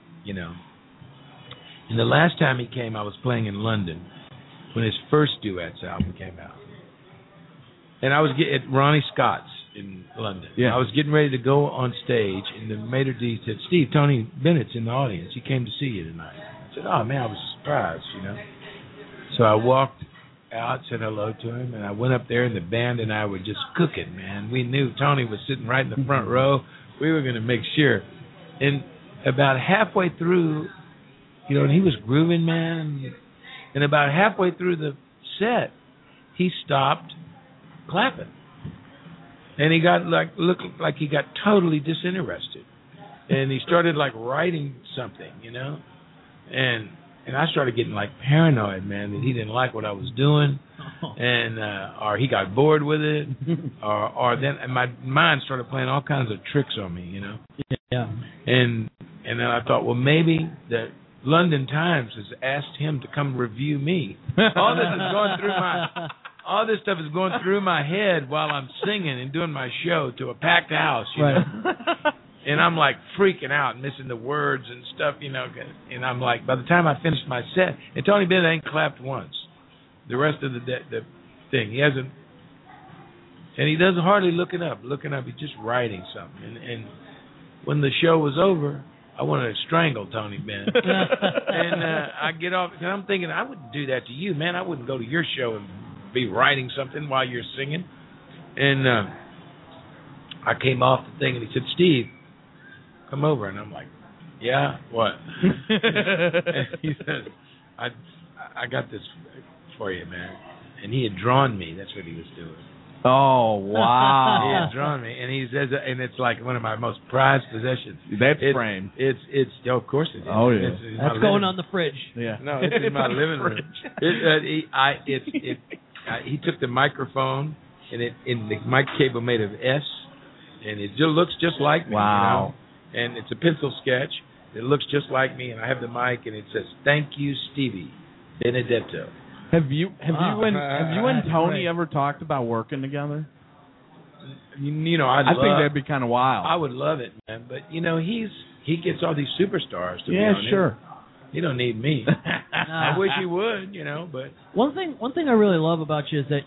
And the last time he came, I was playing in London when his first duets album came out. And I was at Ronnie Scott's in London. Yeah. I was getting ready to go on stage, and the maitre d' said, Steve, Tony Bennett's in the audience. He came to see you tonight. I said, oh, man, I was surprised, So I walked out, said hello to him, and I went up there, and the band and I were just cooking, man. We knew Tony was sitting right in the front row. We were going to make sure. And about halfway through, and he was grooving, man. And about halfway through the set, he stopped clapping. And he got looked like he got totally disinterested. And he started writing something, And I started getting paranoid, man, that he didn't like what I was doing, and or he got bored with it, or then my mind started playing all kinds of tricks on me, Yeah. And then I thought, well, maybe the London Times has asked him to come review me. All this stuff is going through my head while I'm singing and doing my show to a packed house, Right. And I'm freaking out, missing the words and stuff, And I'm by the time I finished my set, and Tony Bennett ain't clapped once. The rest of the thing, he hasn't, and he doesn't hardly looking up. He's just writing something. And when the show was over, I wanted to strangle Tony Bennett. And I get off, and I'm thinking, I wouldn't do that to you, man. I wouldn't go to your show and be writing something while you're singing. And I came off the thing, and he said, Steve, come over. And I'm like, yeah, what? And he said, I got this for you, man. And he had drawn me. That's what he was doing. Oh, wow. He had drawn me. And he says, and it's one of my most prized possessions. That's framed. It's of course it is. Oh, yeah. That's going on the fridge. Yeah. No, it's in my living room. He took the microphone, and the mic cable made of S, and it just looks just like me. Wow. And it's a pencil sketch. It looks just like me, and I have the mic, and it says, "Thank you, Stevie Benedetto." Have you and Tony ever talked about working together? I think that'd be kind of wild. I would love it, man. But he gets all these superstars to be yeah, on sure. it. He don't need me. I wish he would, but one thing I really love about you is that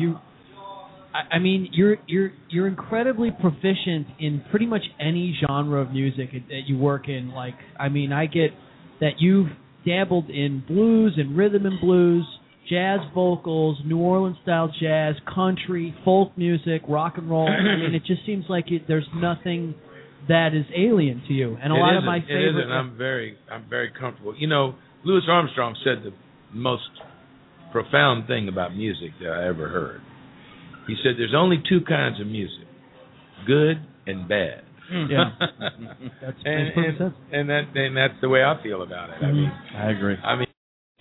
you're incredibly proficient in pretty much any genre of music that you work in. I get that you've dabbled in blues and rhythm and blues, jazz vocals, New Orleans style jazz, country, folk music, rock and roll. It just seems like there's nothing that is alien to you. And a lot of my favorite. It isn't. I'm very comfortable. You know, Louis Armstrong said the most profound thing about music that I ever heard. He said there's only two kinds of music, good and bad. Yeah, that's perfect sense. And that's the way I feel about it. I mean, I agree. I mean,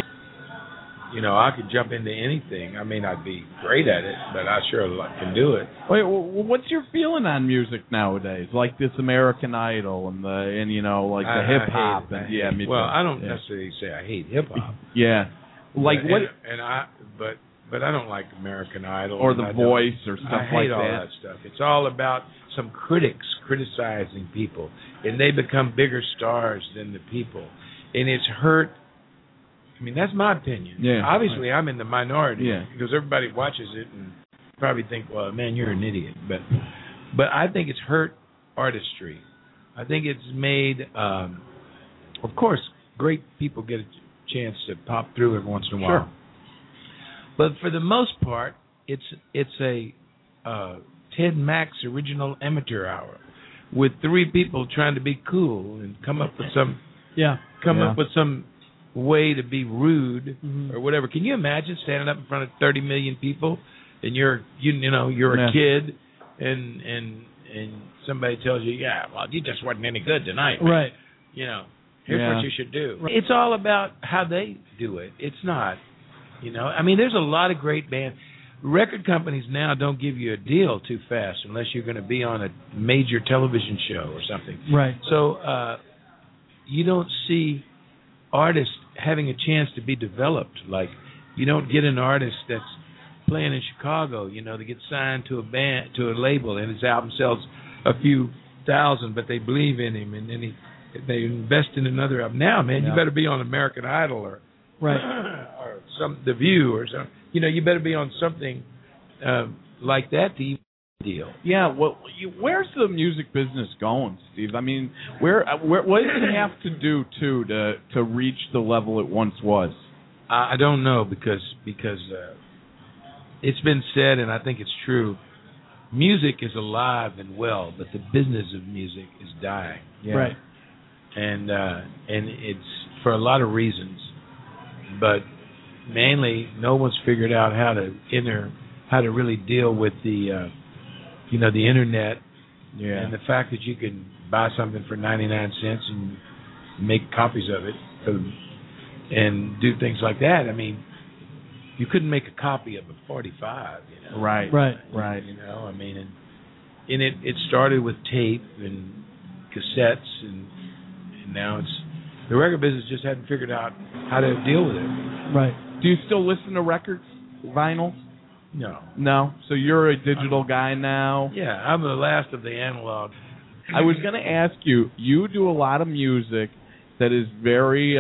you know, I could jump into anything. I may not be great at it, but I sure can do it. Wait, what's your feeling on music nowadays? Like this American Idol and the hip hop and me too. Well, I don't necessarily say I hate hip hop. Yeah, like what? But I don't like American Idol or The Voice or stuff like that. I hate all that stuff. It's all about some critics criticizing people, and they become bigger stars than the people, and it's hurt. I mean, that's my opinion. Yeah. Obviously, I'm in the minority because everybody watches it and probably think, well, man, you're an idiot. But I think it's hurt artistry. I think it's made, of course, great people get a chance to pop through every once in a while. Sure. But for the most part, it's a Ted Mack's original amateur hour with three people trying to be cool and come up with some up with some way to be rude or whatever. Can you imagine standing up in front of 30 million people and you're a kid and somebody tells you, well, you just wasn't any good tonight. Right. You know, here's what you should do. Right. It's all about how they do it. It's not, I mean, there's a lot of great bands. Record companies now don't give you a deal too fast unless you're going to be on a major television show or something. Right. So you don't see artists having a chance to be developed. Like, you don't get an artist that's playing in Chicago, to get signed to a band, to a label, and his album sells a few thousand, but they believe in him, and then they invest in another album. Now, man, you better be on American Idol or The View or something. You better be on something like that to even deal. Yeah, well, where's the music business going, Steve? I mean, where what does it have to do to reach the level it once was? I don't know because it's been said, and I think it's true. Music is alive and well, but the business of music is dying. Yeah. Right. And it's for a lot of reasons, but mainly no one's figured out how to really deal with the the internet and the fact that you can buy something for 99 cents and make copies of it and do things like that. I mean, you couldn't make a copy of a 45, Right. I mean, and it started with tape and cassettes, and now the record business just hadn't figured out how to deal with it. Right. Do you still listen to records, vinyl? No. So you're a digital guy now? Yeah, I'm the last of the analog. I was going to ask you. You do a lot of music that is very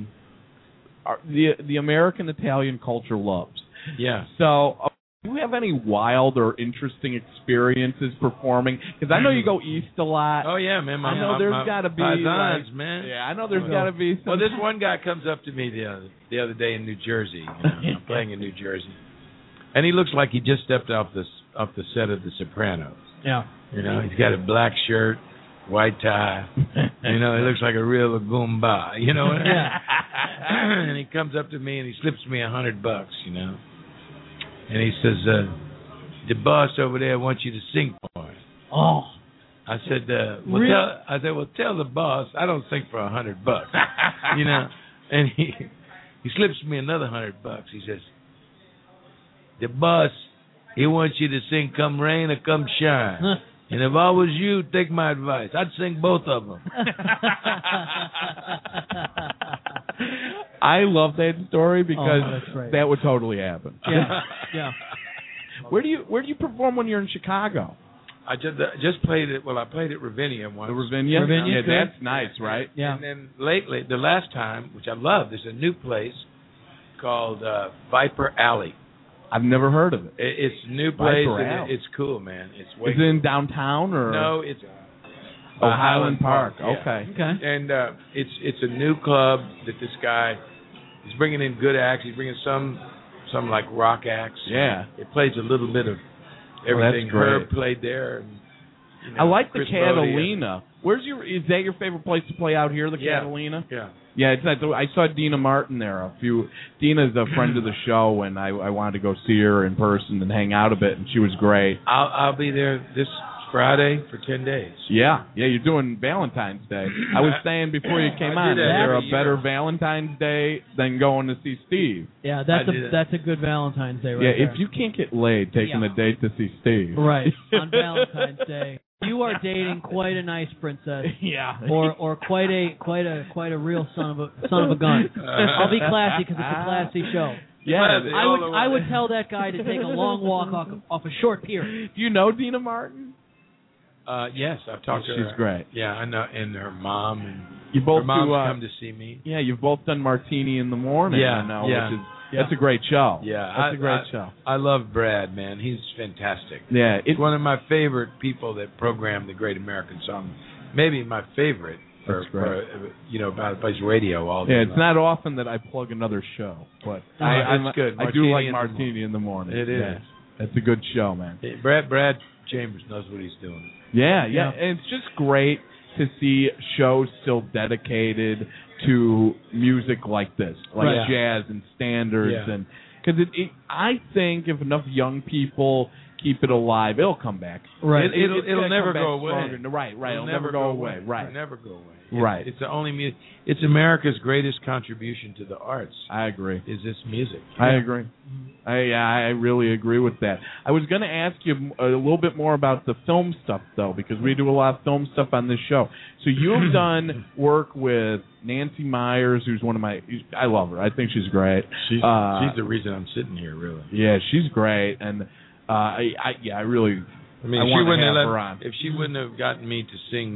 the American Italian culture loves. Yeah. So, do you have any wild or interesting experiences performing? Because I know you go east a lot. Oh yeah, man. I know there's got to be man. Yeah, I know there's got to be. Well, this one guy comes up to me the other day in New Jersey. I'm playing in New Jersey, and he looks like he just stepped off the set of The Sopranos. Yeah. He's got a black shirt, white tie. He looks like a real Goomba. Yeah. And he comes up to me and he slips me $100. And he says, the boss over there wants you to sing for him. Oh. I said, really? tell the boss I don't sing for $100. And he slips me another $100. He says, the boss, he wants you to sing come rain or come shine. And if I was you, take my advice. I'd sing both of them. I love that story because that's right. that would totally happen. Yeah. Where do you perform when you're in Chicago? I just played it. Well, I played at Ravinia once. The Ravinia? Ravinia, yeah, that's nice, right? Yeah. And then lately, the last time, which I love, there's a new place called Viper Alley. I've never heard of it. It's a new place. Viper And Alley. it's cool, man. Is it in downtown or? No, it's Highland Park. Yeah. Okay. And it's a new club that this guy is bringing in good acts. He's bringing some like rock acts. Yeah. It plays a little bit of everything. That's great. Herb played there. And, I like Chris the Catalina. Is that your favorite place to play out here, the Catalina? Yeah. Yeah, it's not, I saw Dina Martin there. Dina's a friend of the show, and I wanted to go see her in person and hang out a bit, and she was great. I'll be there this Friday for 10 days. Yeah, you're doing Valentine's Day. I was saying before you came on, is there a better Valentine's Day than going to see Steve? Yeah, that's a good Valentine's Day, right? Yeah, there. if you can't get laid, taking a date to see Steve. Right on Valentine's Day, you are dating quite a nice princess. Yeah, or quite a real son of a gun. I'll be classy because it's a classy show. Yeah, I would tell that guy to take a long walk off a short pier. Do you know Dina Martin? Yes, I've talked to her. She's great. Yeah, I know, and her mom and you both her mom's come to see me. Yeah, you've both done Martini in the Morning. Yeah, I know, yeah. That's a great show. Yeah, that's a great show. I love Brad, man. He's fantastic. Yeah, it's one of my favorite people that program the Great American Song. Maybe my favorite for About a Place Radio all day. Yeah, it's not often that I plug another show, but it's good. I do like Martini in the Morning. It is. Yeah. That's a good show, man. Brad Chambers knows what he's doing. Yeah. And it's just great to see shows still dedicated to music like this, like jazz and standards, and because I think if enough young people keep it alive, it'll come back. Right. It'll never go away. Right. It'll never go away. Right. It'll never go away. Right. It's the only music. It's America's greatest contribution to the arts. I agree. Is this music? I agree. I really agree with that. I was going to ask you a little bit more about the film stuff, though, because we do a lot of film stuff on this show. So you've done work with Nancy Myers, who's one of my... I love her. I think she's great. She's the reason I'm sitting here, really. Yeah, she's great, and I really... I mean, want to have her on. If she wouldn't have gotten me to sing...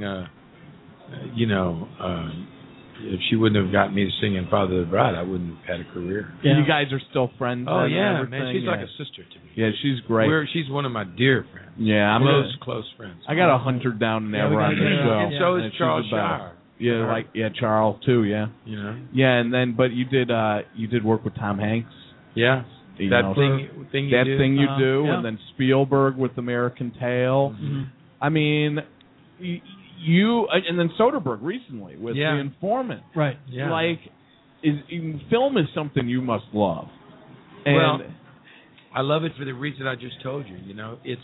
if she wouldn't have gotten me to sing in Father of the Bride, I wouldn't have had a career. Yeah. You guys are still friends? Oh, yeah, man. She's like a sister to me. Yeah, she's great. She's one of my dear friends. Yeah, I'm close friends. I got to hunt her down never on the show. And so is Charles Shire. Yeah, Charles too. Yeah. You know. Yeah, and then but you did work with Tom Hanks. Yeah. Thing you do, and then Spielberg with American Tail. Mm-hmm. I mean. You and then Soderbergh recently with The Informant. Right. Yeah. Like, film is something you must love. And well, I love it for the reason I just told you. You know, it's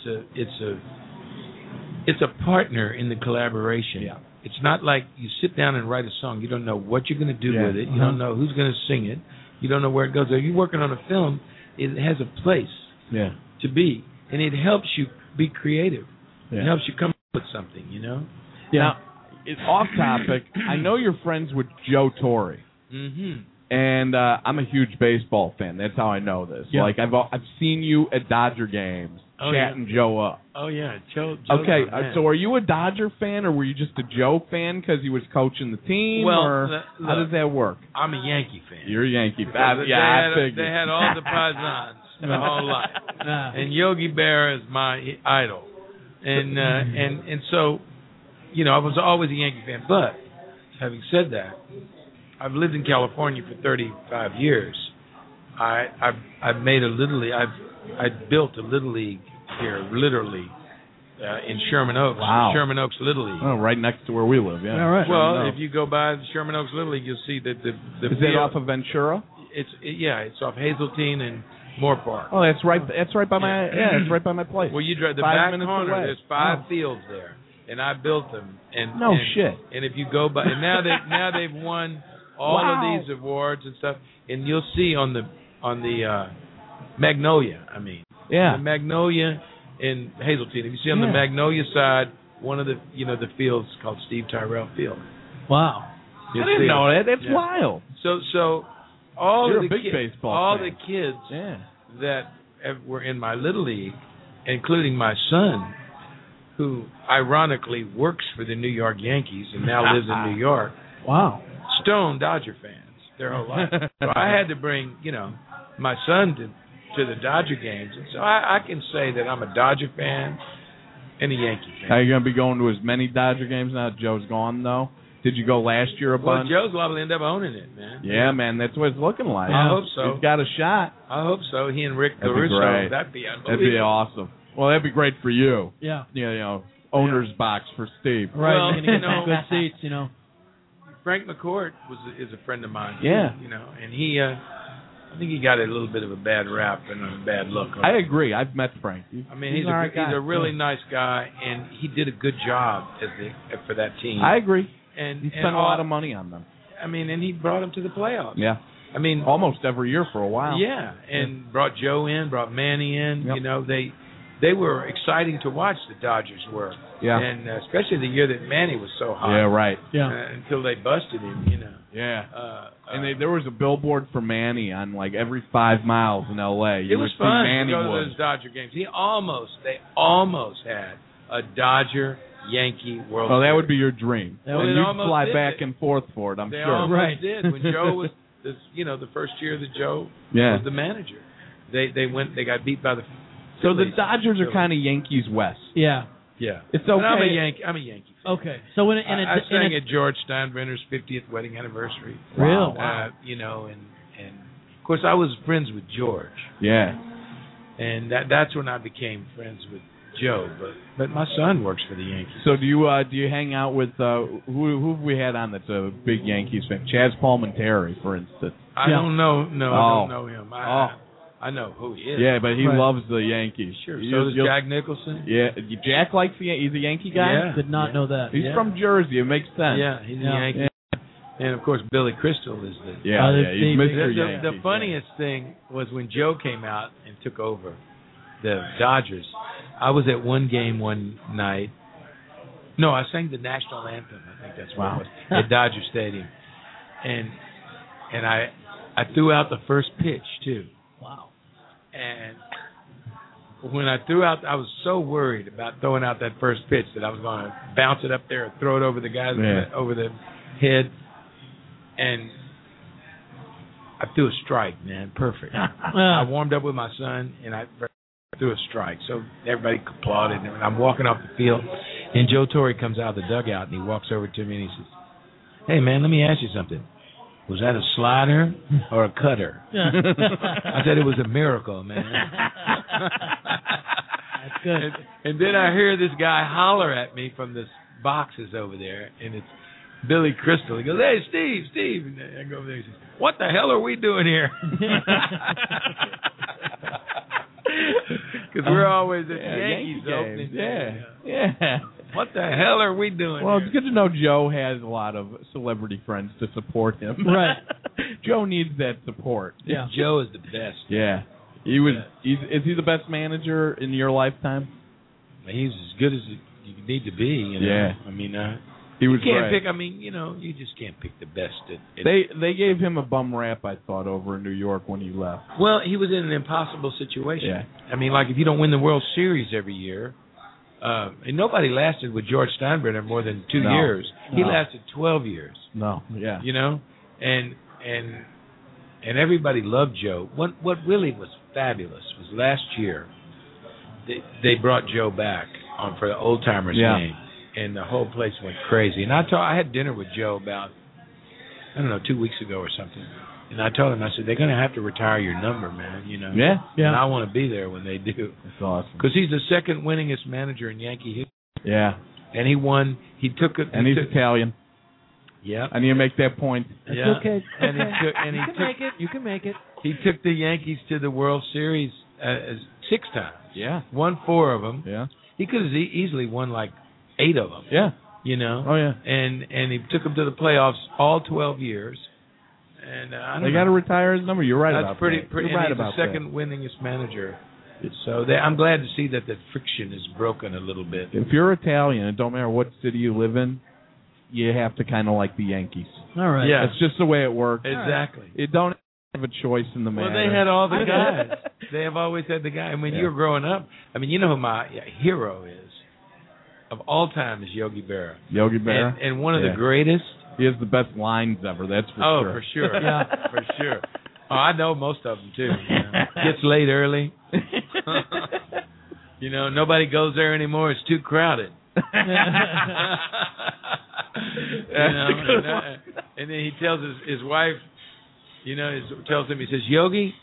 a partner in the collaboration. Yeah. It's not like you sit down and write a song. You don't know what you're going to do with it. You don't know who's going to sing it. You don't know where it goes. If you're working on a film, it has a place to be, and it helps you be creative. It helps you come up with something. You know. Yeah. Now, it's off topic. I know you're friends with Joe Torre. Mm-hmm. And I'm a huge baseball fan. That's how I know this. Yeah. Like I've seen you at Dodger games chatting Joe up. Oh yeah, Joe. Okay, so are you a Dodger fan, or were you just a Joe fan because he was coaching the team? Well, or how does that work? I'm a Yankee fan. You're a Yankee fan. I figured. They had all the Paisans my whole life, and Yogi Berra is my idol, and so. You know, I was always a Yankee fan, but having said that, I've lived in California for 35 years. I've made a little league. I built a little league here, literally, in Sherman Oaks. Wow. Sherman Oaks Little League. Oh, right next to where we live. Yeah. All right. Well, if you go by the Sherman Oaks Little League, you'll see that the is it off of Ventura? It's off Hazeltine and Moore Park. Oh, that's right. That's right by my. Yeah, it's right by my place. Well, you drive the 5 back minutes corner. away. There's 5 fields there. And I built them. And shit. And if you go by, and now they've won all of these awards and stuff. And you'll see on the Magnolia. I mean, the Magnolia in Hazeltine. If you see on the Magnolia side, one of the the fields called Steve Tyrell Field. Wow. I didn't know that. That's wild. So all You're of the a big baseball all fan. the kids that were in my little league, including my son, who ironically works for the New York Yankees and now lives in New York. Wow. Stone Dodger fans their whole life. So I had to bring, my son to the Dodger games. And so I can say that I'm a Dodger fan and a Yankee fan. Are you going to be going to as many Dodger games now that Joe's gone, though? Did you go last year a bunch? Well, Joe's liable to end up owning it, man. Yeah, man, that's what it's looking like. I hope so. He's got a shot. I hope so. He and Rick That'd Caruso. Be great. That'd be unbelievable. That'd be awesome. Well, that'd be great for you. Yeah. You know, owner's box for Steve. Right, Well, you're gonna get you know- some good seats, you know. Frank McCourt is a friend of mine. Yeah. You know, and he, I think he got a little bit of a bad rap and a bad look. I agree. I've met Frank. I mean, he's a really nice guy, and he did a good job for that team. I agree. And He spent a lot of money on them. I mean, and he brought them to the playoffs. Yeah. I mean, Almost every year for a while. yeah, and brought Joe in, brought Manny in. Yep. You know, they were exciting to watch. The Dodgers were. Yeah. And especially the year that Manny was so hot. Yeah, right. Yeah. Until they busted him, you know. Yeah. And there was a billboard for Manny on like every 5 miles in L.A. It was fun to Manny go to those Dodger games. They almost had a Dodger Yankee World Oh, that Series. would be your dream. That And would- you'd almost fly did back it. and forth for it, I'm They sure. almost Right. did when Joe was, the first year that Joe Yeah. was the manager. They got beat by the. So the Phillies. Dodgers are kind of Yankees West. Yeah. Yeah, It's But I'm a okay. Yankee. I'm a Yankee. Okay. So in I sang a at George Steinbrenner's 50th wedding anniversary. Real? You know, and of course I was friends with George, Yeah. and that's when I became friends with Joe. But my son works for the Yankees. So do you hang out with who have we had on that's a big Yankees fan? Chaz Palminteri, for instance. I don't know. No, I Oh. don't know him. I know who he is. Yeah, but he Right. loves the Yankees. Sure. He- So does you'll- Jack Nicholson. Yeah, Jack likes he's a Yankee guy. Yeah. did not know that. He's Yeah. from Jersey. It makes sense. Yeah, he's a Yeah. Yankee. Yeah. And of course Billy Crystal is the. Yeah, Oh, yeah, the- he's the- Mr. The Yankee. funniest thing was when Joe came out and took over the Dodgers. I was at one game one night. No, I sang the national anthem. I think that's what Wow. it was at Dodger Stadium, and I threw out the first pitch too. Wow. And when I threw out, I was so worried about throwing out that first pitch that I was going to bounce it up there and throw it over the guy's over the head, and I threw a strike, man, perfect. I warmed up with my son, and I threw a strike. So everybody applauded, and I'm walking off the field, and Joe Torre comes out of the dugout, and he walks over to me, and he says, "Hey, man, let me ask you something. Was that a slider or a cutter?" I said it was a miracle, man. That's good. And then I hear this guy holler at me from the boxes over there, and it's Billy Crystal. He goes, "Hey, Steve." And I go over there and says, "What the hell are we doing here?" Because we're always at Yankees Yankee opening games. day. Yeah. What the hell are we doing Well, here? it's good to know Joe has a lot of celebrity friends to support him. Right. Joe needs that support. Yeah. Joe is the best. Yeah. He was. Is he the best manager in your lifetime? He's as good as you need to be. You know? Yeah. I mean, He was you can't great. pick. I mean, you just can't pick the best. They gave him a bum rap, I thought, over in New York when he left. Well, he was in an impossible situation. Yeah. I mean, like if you don't win the World Series every year, and nobody lasted with George Steinbrenner more than 2 No. years. He No. lasted 12 years. No. Yeah. You know, and everybody loved Joe. What really was fabulous was last year they brought Joe back on for the old timers game, and the whole place went crazy. And I had dinner with Joe about 2 weeks ago or something, and I told him, I said, they're going to have to retire your number, man. You know. Yeah. And I want to be there when they do, That's awesome. because he's the second winningest manager in Yankee history, Yeah. and he won. He took it. And he's Italian. Yeah. I need to make that point. That's Yeah. okay. And he took. And he You can took. make it. You can make it. He took the Yankees to the World Series 6 times. Yeah. Won 4 of them. Yeah. He could have easily won like 8 of them. Yeah. You know. Oh yeah. And he took them to the playoffs all 12 years. And I don't They know. got to retire his number. You're right That's about pretty. that. Pretty. You're And right he's about the second winningest manager. So I'm glad to see that the friction is broken a little bit. that. If you're Italian, it don't matter what city you live in, you have to kind of like the Yankees. All right. Yeah. That's just the way it works. Exactly. You don't have a choice in the matter. Well, they had all the guys. They have always had the guy. And when you were growing up, I mean, you know who my hero is of all time is Yogi Berra. Yogi Berra. And one of Yeah. the greatest. He has the best lines ever. That's for Oh, sure. for sure. Yeah. For sure. Oh, I know most of them too. You know. Gets late early. You know, nobody goes there anymore. It's too crowded. And then he tells his wife, tells him, he says, Yogi,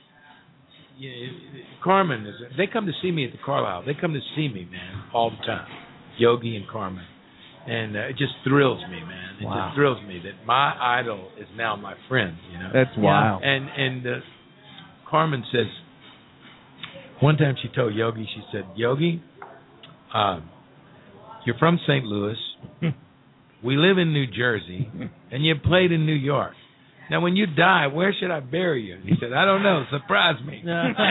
Carmen, they come to see me at the Carlisle. They come to see me, man, all the time. Yogi and Carmen. And it just thrills me, man. It Wow. just thrills me that my idol is now my friend, That's wild. And Carmen says, one time she told Yogi, she said, Yogi, you're from St. Louis. We live in New Jersey, and you played in New York. Now, when you die, where should I bury you? And he said, I don't know. Surprise me.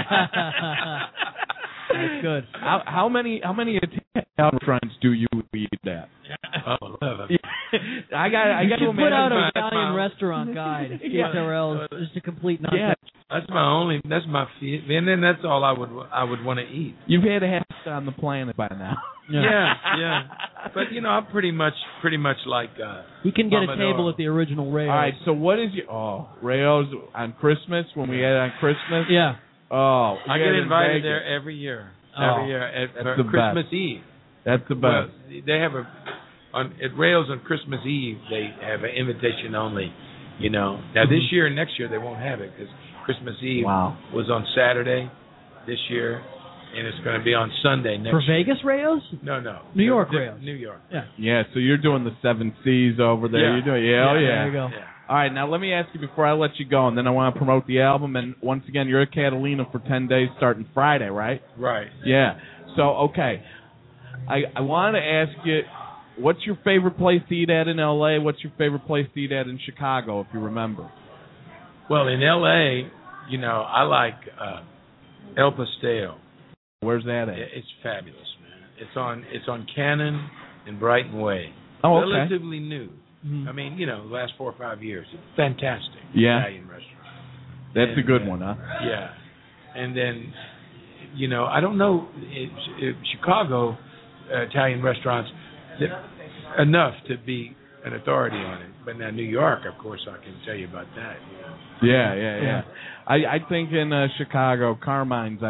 That's good. How many Italian restaurants do you eat at? Oh, love it. I got You to should put out an That's my- Italian restaurant guide. Yeah. Terrell's just a complete Yeah, nonsense. That's my feet. And then that's all I would want to eat. you've had a half on the planet by now. Yeah. But I'm pretty much like He can get a Pomodoro. table at the original Rails. All right, so what is your Rayo's on Christmas when we had it on Christmas? Yeah. Oh, I you get had it in invited Vegas. there every year. Oh, Every year at that's the Christmas best. Eve. That's the Well, best. they have at Rails on Christmas Eve. They have an invitation only. Now this year and next year they won't have it because Christmas Eve Wow. was on Saturday this year, and it's going to be on Sunday next For year. Vegas Rails? No. New York The- Rails. New York. Yeah. Yeah, so you're doing the 7 C's over there. Yeah. You're doing, yeah. There you go. Yeah. All right, now let me ask you before I let you go, and then I want to promote the album. And once again, you're at Catalina for 10 days starting Friday, right? Right. Yeah. So, okay. I want to ask you, what's your favorite place to eat at in L.A.? What's your favorite place to eat at in Chicago, if you remember? Well, in L.A., I like El Pastel. Where's that at? It's fabulous, man. It's on Cannon and Brighton Way. Oh, okay. Relatively new. Mhm. I mean, the last 4 or 5 years. It's fantastic. Yeah. Italian restaurant. That's a And, good one, huh? Yeah. And then, I don't know, Chicago Italian restaurants enough to be an authority on it. But now New York, of course, I can tell you about that. Yeah. I think in Chicago, Carmine's.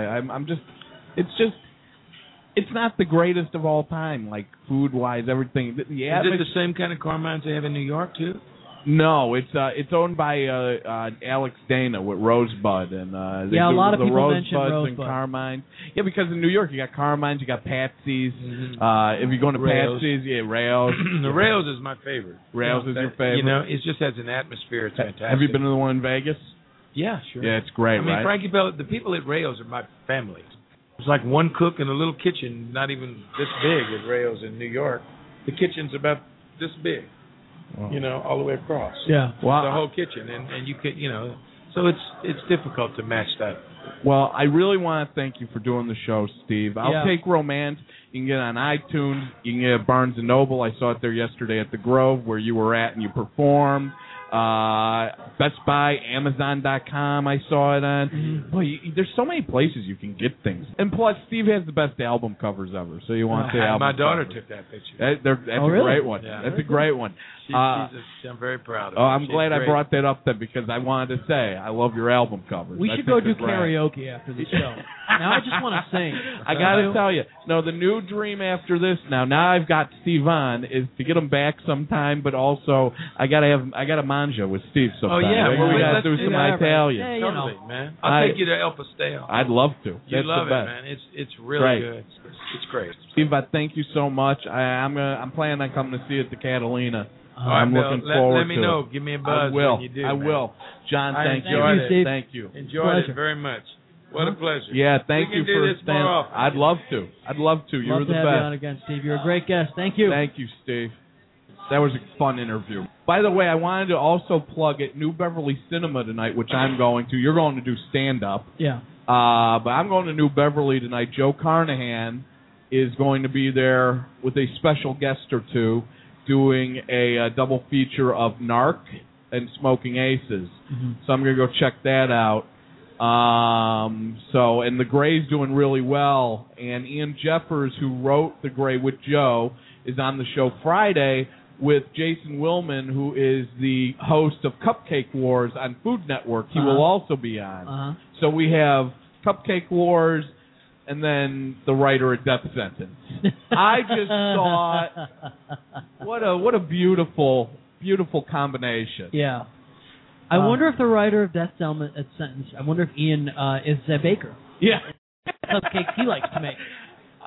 It's not the greatest of all time, like food wise, everything. Is it the same kind of Carmine's they have in New York too? No, it's owned by Alex Dana with Rosebud, and they Yeah, a do lot of the people mention Rosebuds and Rosebud. Carmine's. Yeah, because in New York you got Carmine's, you got Patsy's. Mhm. If you're going to Rails. Patsy's, yeah, Rails. The Rails is my favorite. Rails is your favorite. It just has an atmosphere. It's fantastic. Have you been to the one in Vegas? Yeah, sure. Yeah, it's great, I mean, right? Frankie Bell, the people at Rails are my family. It's like one cook in a little kitchen, not even this big at Rails in New York. The kitchen's about this big, Oh. all the way across. Yeah. Well, The whole kitchen, and you could, so it's difficult to match that. Well, I really want to thank you for doing the show, Steve. I'll Yeah. take Romance. You can get it on iTunes. You can get it at Barnes & Noble. I saw it there yesterday at the Grove where you were at and you performed. Best Buy, Amazon.com I saw it on. Mhm. Boy, there's so many places you can get things. And plus, Steve has the best album covers ever, so you want the album My daughter covers. took that picture. That's Oh, a really? great one. Yeah. That's a great one. I'm very proud of her. I'm She's glad I great. brought that up then because I wanted to say I love your album covers. We I should think go do they're great. karaoke after the show. Now I just want to sing. I got to tell you, no, the new dream after this now I've got Steve on is to get him back sometime, but also I got to manja with Steve sometime. Oh, yeah, Maybe well, we got let's to do do some that. Italian. Yeah, you Totally, know. man. I'll take you to El Pastel. I'd love to. You That's love the it, best. man. It's really Great. good. It's great. Steve, I thank you so much. I'm planning on coming to see you at the Catalina. All right, I'm Bill, looking let forward me to know. it. Give me a I buzz will. when you do. I man. will. John, I thank you. enjoyed it. Steve. Thank you. Enjoyed Pleasure. it very much. What a pleasure. Yeah, thank We you can do for this more standing. often. I'd love to. I'd love to. You're Love the to have you on best. again, Steve. You're a great guest. Thank you. Thank you, Steve. That was a fun interview. By the way, I wanted to also plug at New Beverly Cinema tonight, which I'm going to. You're going to do stand-up. Yeah. But I'm going to New Beverly tonight. Joe Carnahan is going to be there with a special guest or two doing a double feature of Narc and Smoking Aces. Mm-hmm. So I'm going to go check that out. And The Gray's doing really well. And Ian Jeffers, who wrote The Gray with Joe, is on the show Friday with Jason Willman, who is the host of Cupcake Wars on Food Network. He will also be on. So we have Cupcake Wars and then the writer of Death Sentence. I just thought, what a beautiful, beautiful combination. Yeah. I wonder if the writer of Death Sentence, I wonder if Ian is a baker. Yeah. Cupcakes he likes to make.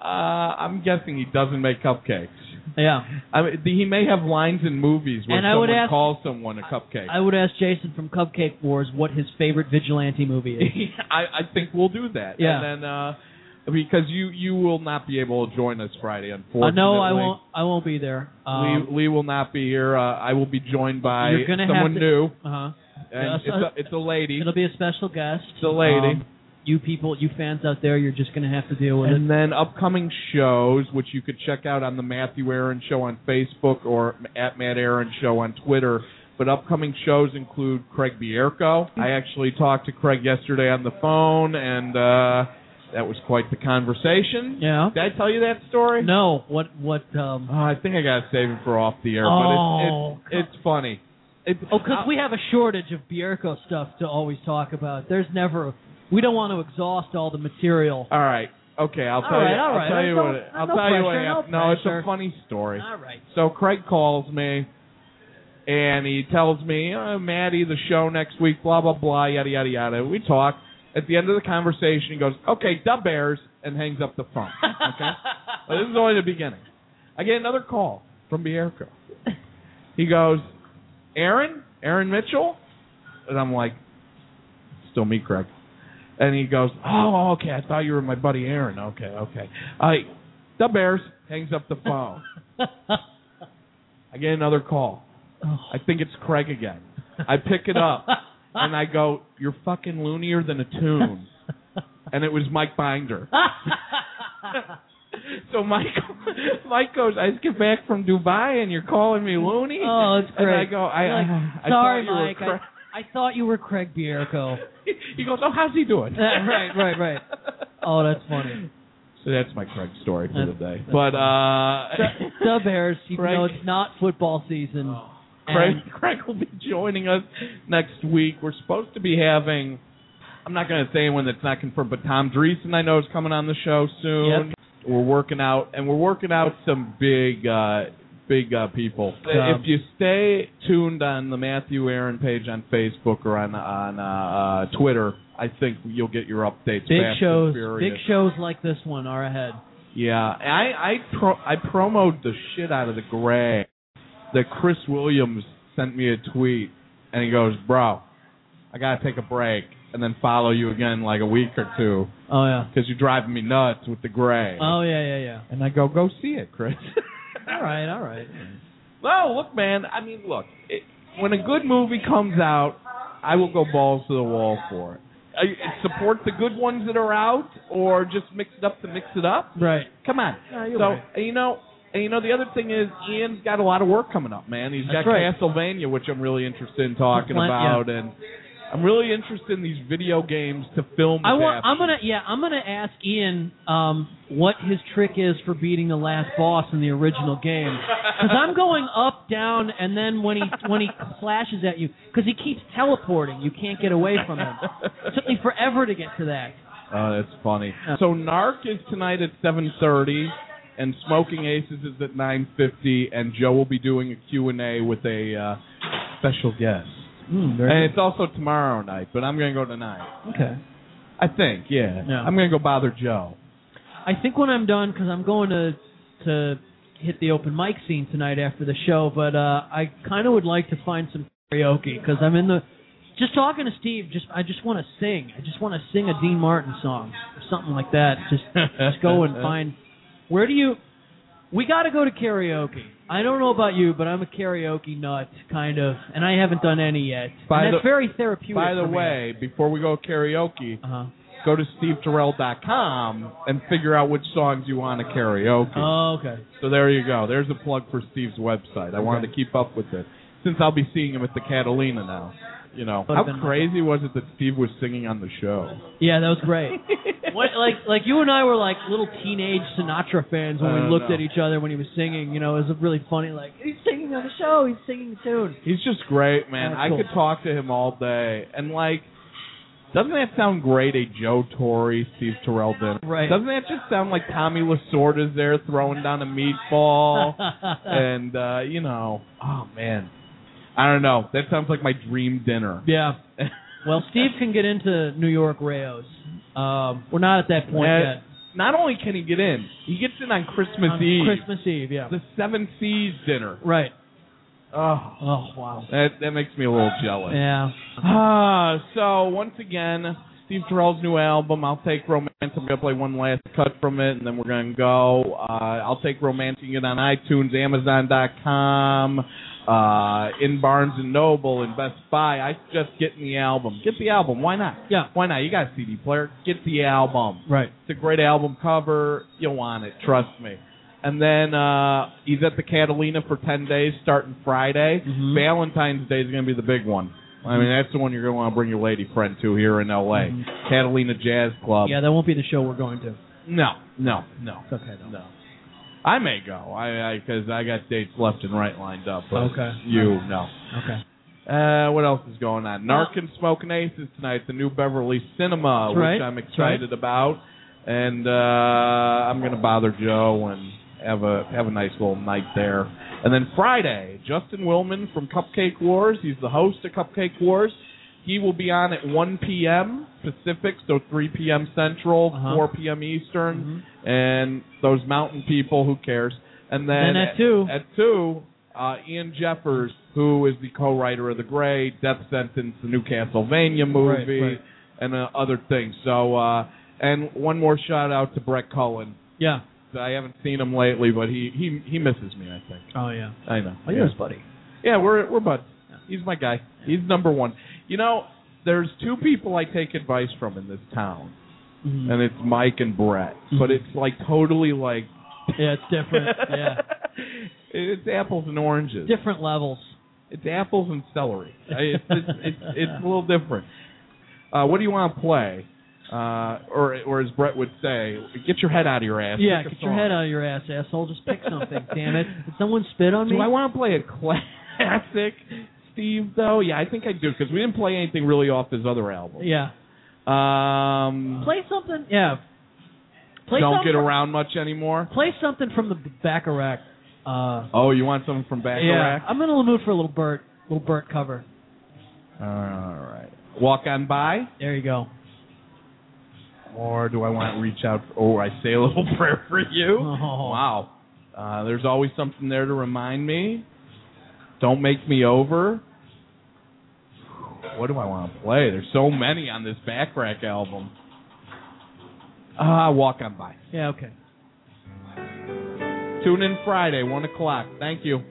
I'm guessing he doesn't make cupcakes. Yeah. I mean, he may have lines in movies where someone calls someone a cupcake. I would ask Jason from Cupcake Wars what his favorite vigilante movie is. I think we'll do that. Yeah. And then, because you will not be able to join us Friday, unfortunately. No, I won't. I won't be there. Lee will not be here. I will be joined by someone new. Uh-huh. And it's a lady. It'll be a special guest. It's a lady. You people, you fans out there, you're just going to have to deal with it. And then upcoming shows, which you could check out on the Matthew Aaron Show on Facebook or at Matt Aaron Show on Twitter. But upcoming shows include Craig Bierko. I actually talked to Craig yesterday on the phone, and that was quite the conversation. Yeah. Did I tell you that story? No. What? I think I got to save it for off the air, but it's funny. Because we have a shortage of Bierko stuff to always talk about. There's never... We don't want to exhaust all the material. All right. Okay, I'll tell you. All right. I'll tell you what. I'll tell you what happened. No, it's a funny story. All right. So Craig calls me, and he tells me, Maddie, the show next week, blah, blah, blah, yada, yada, yada. We talk. At the end of the conversation, he goes, okay, da Bears, and hangs up the phone. Okay? Well, this is only the beginning. I get another call from Bierko. He goes, Aaron Mitchell? And I'm like, still me, Craig. And he goes, oh, okay, I thought you were my buddy Aaron. Okay. The Bears, hangs up the phone. I get another call. I think it's Craig again. I pick it up, and I go, you're fucking loonier than a tune. And it was Mike Binder. So Mike goes, I just get back from Dubai, and you're calling me loony? Oh, that's great. And I go, I sorry, thought you Mike. were I thought you were Craig Bierko. He goes, oh, how's he doing? Right. Oh, that's funny. So that's my Craig story for the day. But the Bears, even though it's not football season. Craig will be joining us next week. We're supposed to be having, I'm not going to say anyone that's not confirmed, but Tom Dreesen I know is coming on the show soon. Yep. We're working out some big people. If you stay tuned on the Matthew Aaron page on Facebook or on Twitter, I think you'll get your updates. Big shows like this one are ahead. Yeah, I promoted the shit out of the Gray. That Chris Williams sent me a tweet, and he goes, bro, I got to take a break and then follow you again in like a week or two. Oh, yeah. Because you're driving me nuts with the Gray. Oh, yeah. And I go see it, Chris. All right. No, look, man. I mean, look. When a good movie comes out, I will go balls to the wall for it. Support the good ones that are out, or just mix it up to mix it up. Right. Come on. No, you're right. And the other thing is, Ian's got a lot of work coming up, man. He's got Castlevania, which I'm really interested in talking about, and I'm really interested in these video games to film. I'm gonna ask Ian what his trick is for beating the last boss in the original game, because I'm going up, down, and then when he flashes at you, because he keeps teleporting, you can't get away from him. It took me forever to get to that. Oh, that's funny. So Narc is tonight at 7:30. And Smoking Aces is at 9:50, and Joe will be doing a Q&A with a special guest. And it's also tomorrow night, but I'm going to go tonight. Okay. I think, yeah. I'm going to go bother Joe. I think when I'm done, because I'm going to hit the open mic scene tonight after the show, but I kind of would like to find some karaoke, because I'm in the... Just talking to Steve, I just want to sing. I just want to sing a Dean Martin song or something like that. Just go and find... Where do you... We got to go to karaoke. I don't know about you, but I'm a karaoke nut, kind of, and I haven't done any yet. That's very therapeutic. By the way, before we go karaoke, go to SteveTerrell.com and figure out which songs you want to karaoke. Oh, okay. So there you go. There's a plug for Steve's website. I wanted to keep up with it, since I'll be seeing him at the Catalina now. You know, how crazy was it that Steve was singing on the show? Yeah, that was great. like you and I were like little teenage Sinatra fans when we looked at each other when he was singing. You know, it was really funny. Like, he's singing on the show. He's singing a tune. He's just great, man. I could talk to him all day. And, like, doesn't that sound great, a Joe Torre, Steve Terrell dinner? Right. Doesn't that just sound like Tommy Lasorda's there throwing down a meatball? And, oh, man. I don't know. That sounds like my dream dinner. Yeah. Well, Steve can get into New York Rayo's. We're not at that point yet. not only can he get in, he gets in on Christmas Eve. Christmas Eve, yeah. The Seven Seas dinner. Right. Oh, wow. That makes me a little jealous. Yeah. So, once again, Steve Terrell's new album, I'll Take Romance. I'm going to play one last cut from it, and then we're going to go. I'll Take Romance. You can get it on iTunes, Amazon.com, in Barnes & Noble, and Best Buy. I suggest getting the album. Get the album. Why not? Yeah. Why not? You got a CD player. Get the album. Right. It's a great album cover. You'll want it. Trust me. And then he's at the Catalina for 10 days starting Friday. Mm-hmm. Valentine's Day is going to be the big one. I mean, that's the one you're going to want to bring your lady friend to here in L.A. Mm-hmm. Catalina Jazz Club. Yeah, that won't be the show we're going to. No. It's okay, though. No. I may go, because I got dates left and right lined up. But Okay. No. Okay. What else is going on? Narc and Smoking Aces tonight, the new Beverly Cinema, That's which right. I'm excited about. And I'm going to bother Joe and have a nice little night there. And then Friday, Justin Willman from Cupcake Wars. He's the host of Cupcake Wars. He will be on at 1 p.m. Pacific, so 3 p.m. Central, 4 p.m. Eastern. Mm-hmm. And those mountain people, who cares? And then at 2. At 2, Ian Jeffers, who is the co-writer of The Grey, Death Sentence, the new Castlevania movie, right. and other things. So, and one more shout-out to Brett Cullen. Yeah. I haven't seen him lately, but he misses me, I think. Oh, yeah. I know. Oh, you're his buddy. Yeah, we're buds. He's my guy. He's number one. You know, there's two people I take advice from in this town, and it's Mike and Brett. But it's like totally like... Yeah, it's different. Yeah. It's apples and oranges. Different levels. It's apples and celery. It's a little different. What do you want to play? Or as Brett would say, get your head out of your ass. Yeah, get your head out of your ass, asshole. Just pick something, damn it. Did someone spit on me? Do I want to play a classic, Steve, though? Yeah, I think I do, because we didn't play anything really off his other album. Yeah. Play something, yeah. Don't get around much anymore? Play something from the Bacharach. You want something from Bacharach? Yeah, I'm in a little mood for a little Burt cover. All right. Walk On By? There you go. Or do I want to reach out? I say a little prayer for you. Oh. Wow. There's always something there to remind me. Don't Make Me Over. What do I want to play? There's so many on this Bacharach album. Walk On By. Yeah, okay. Tune in Friday, 1 o'clock. Thank you.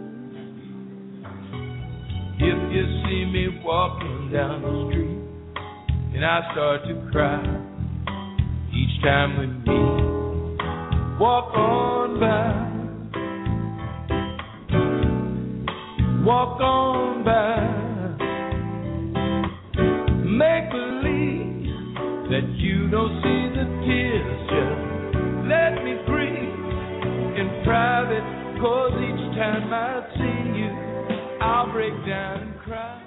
If you see me walking down the street and I start to cry each time we meet, walk on by. Walk on by. Make believe that you don't see the tears. Just let me breathe in private, 'cause each time I see you, I'll break down and cry.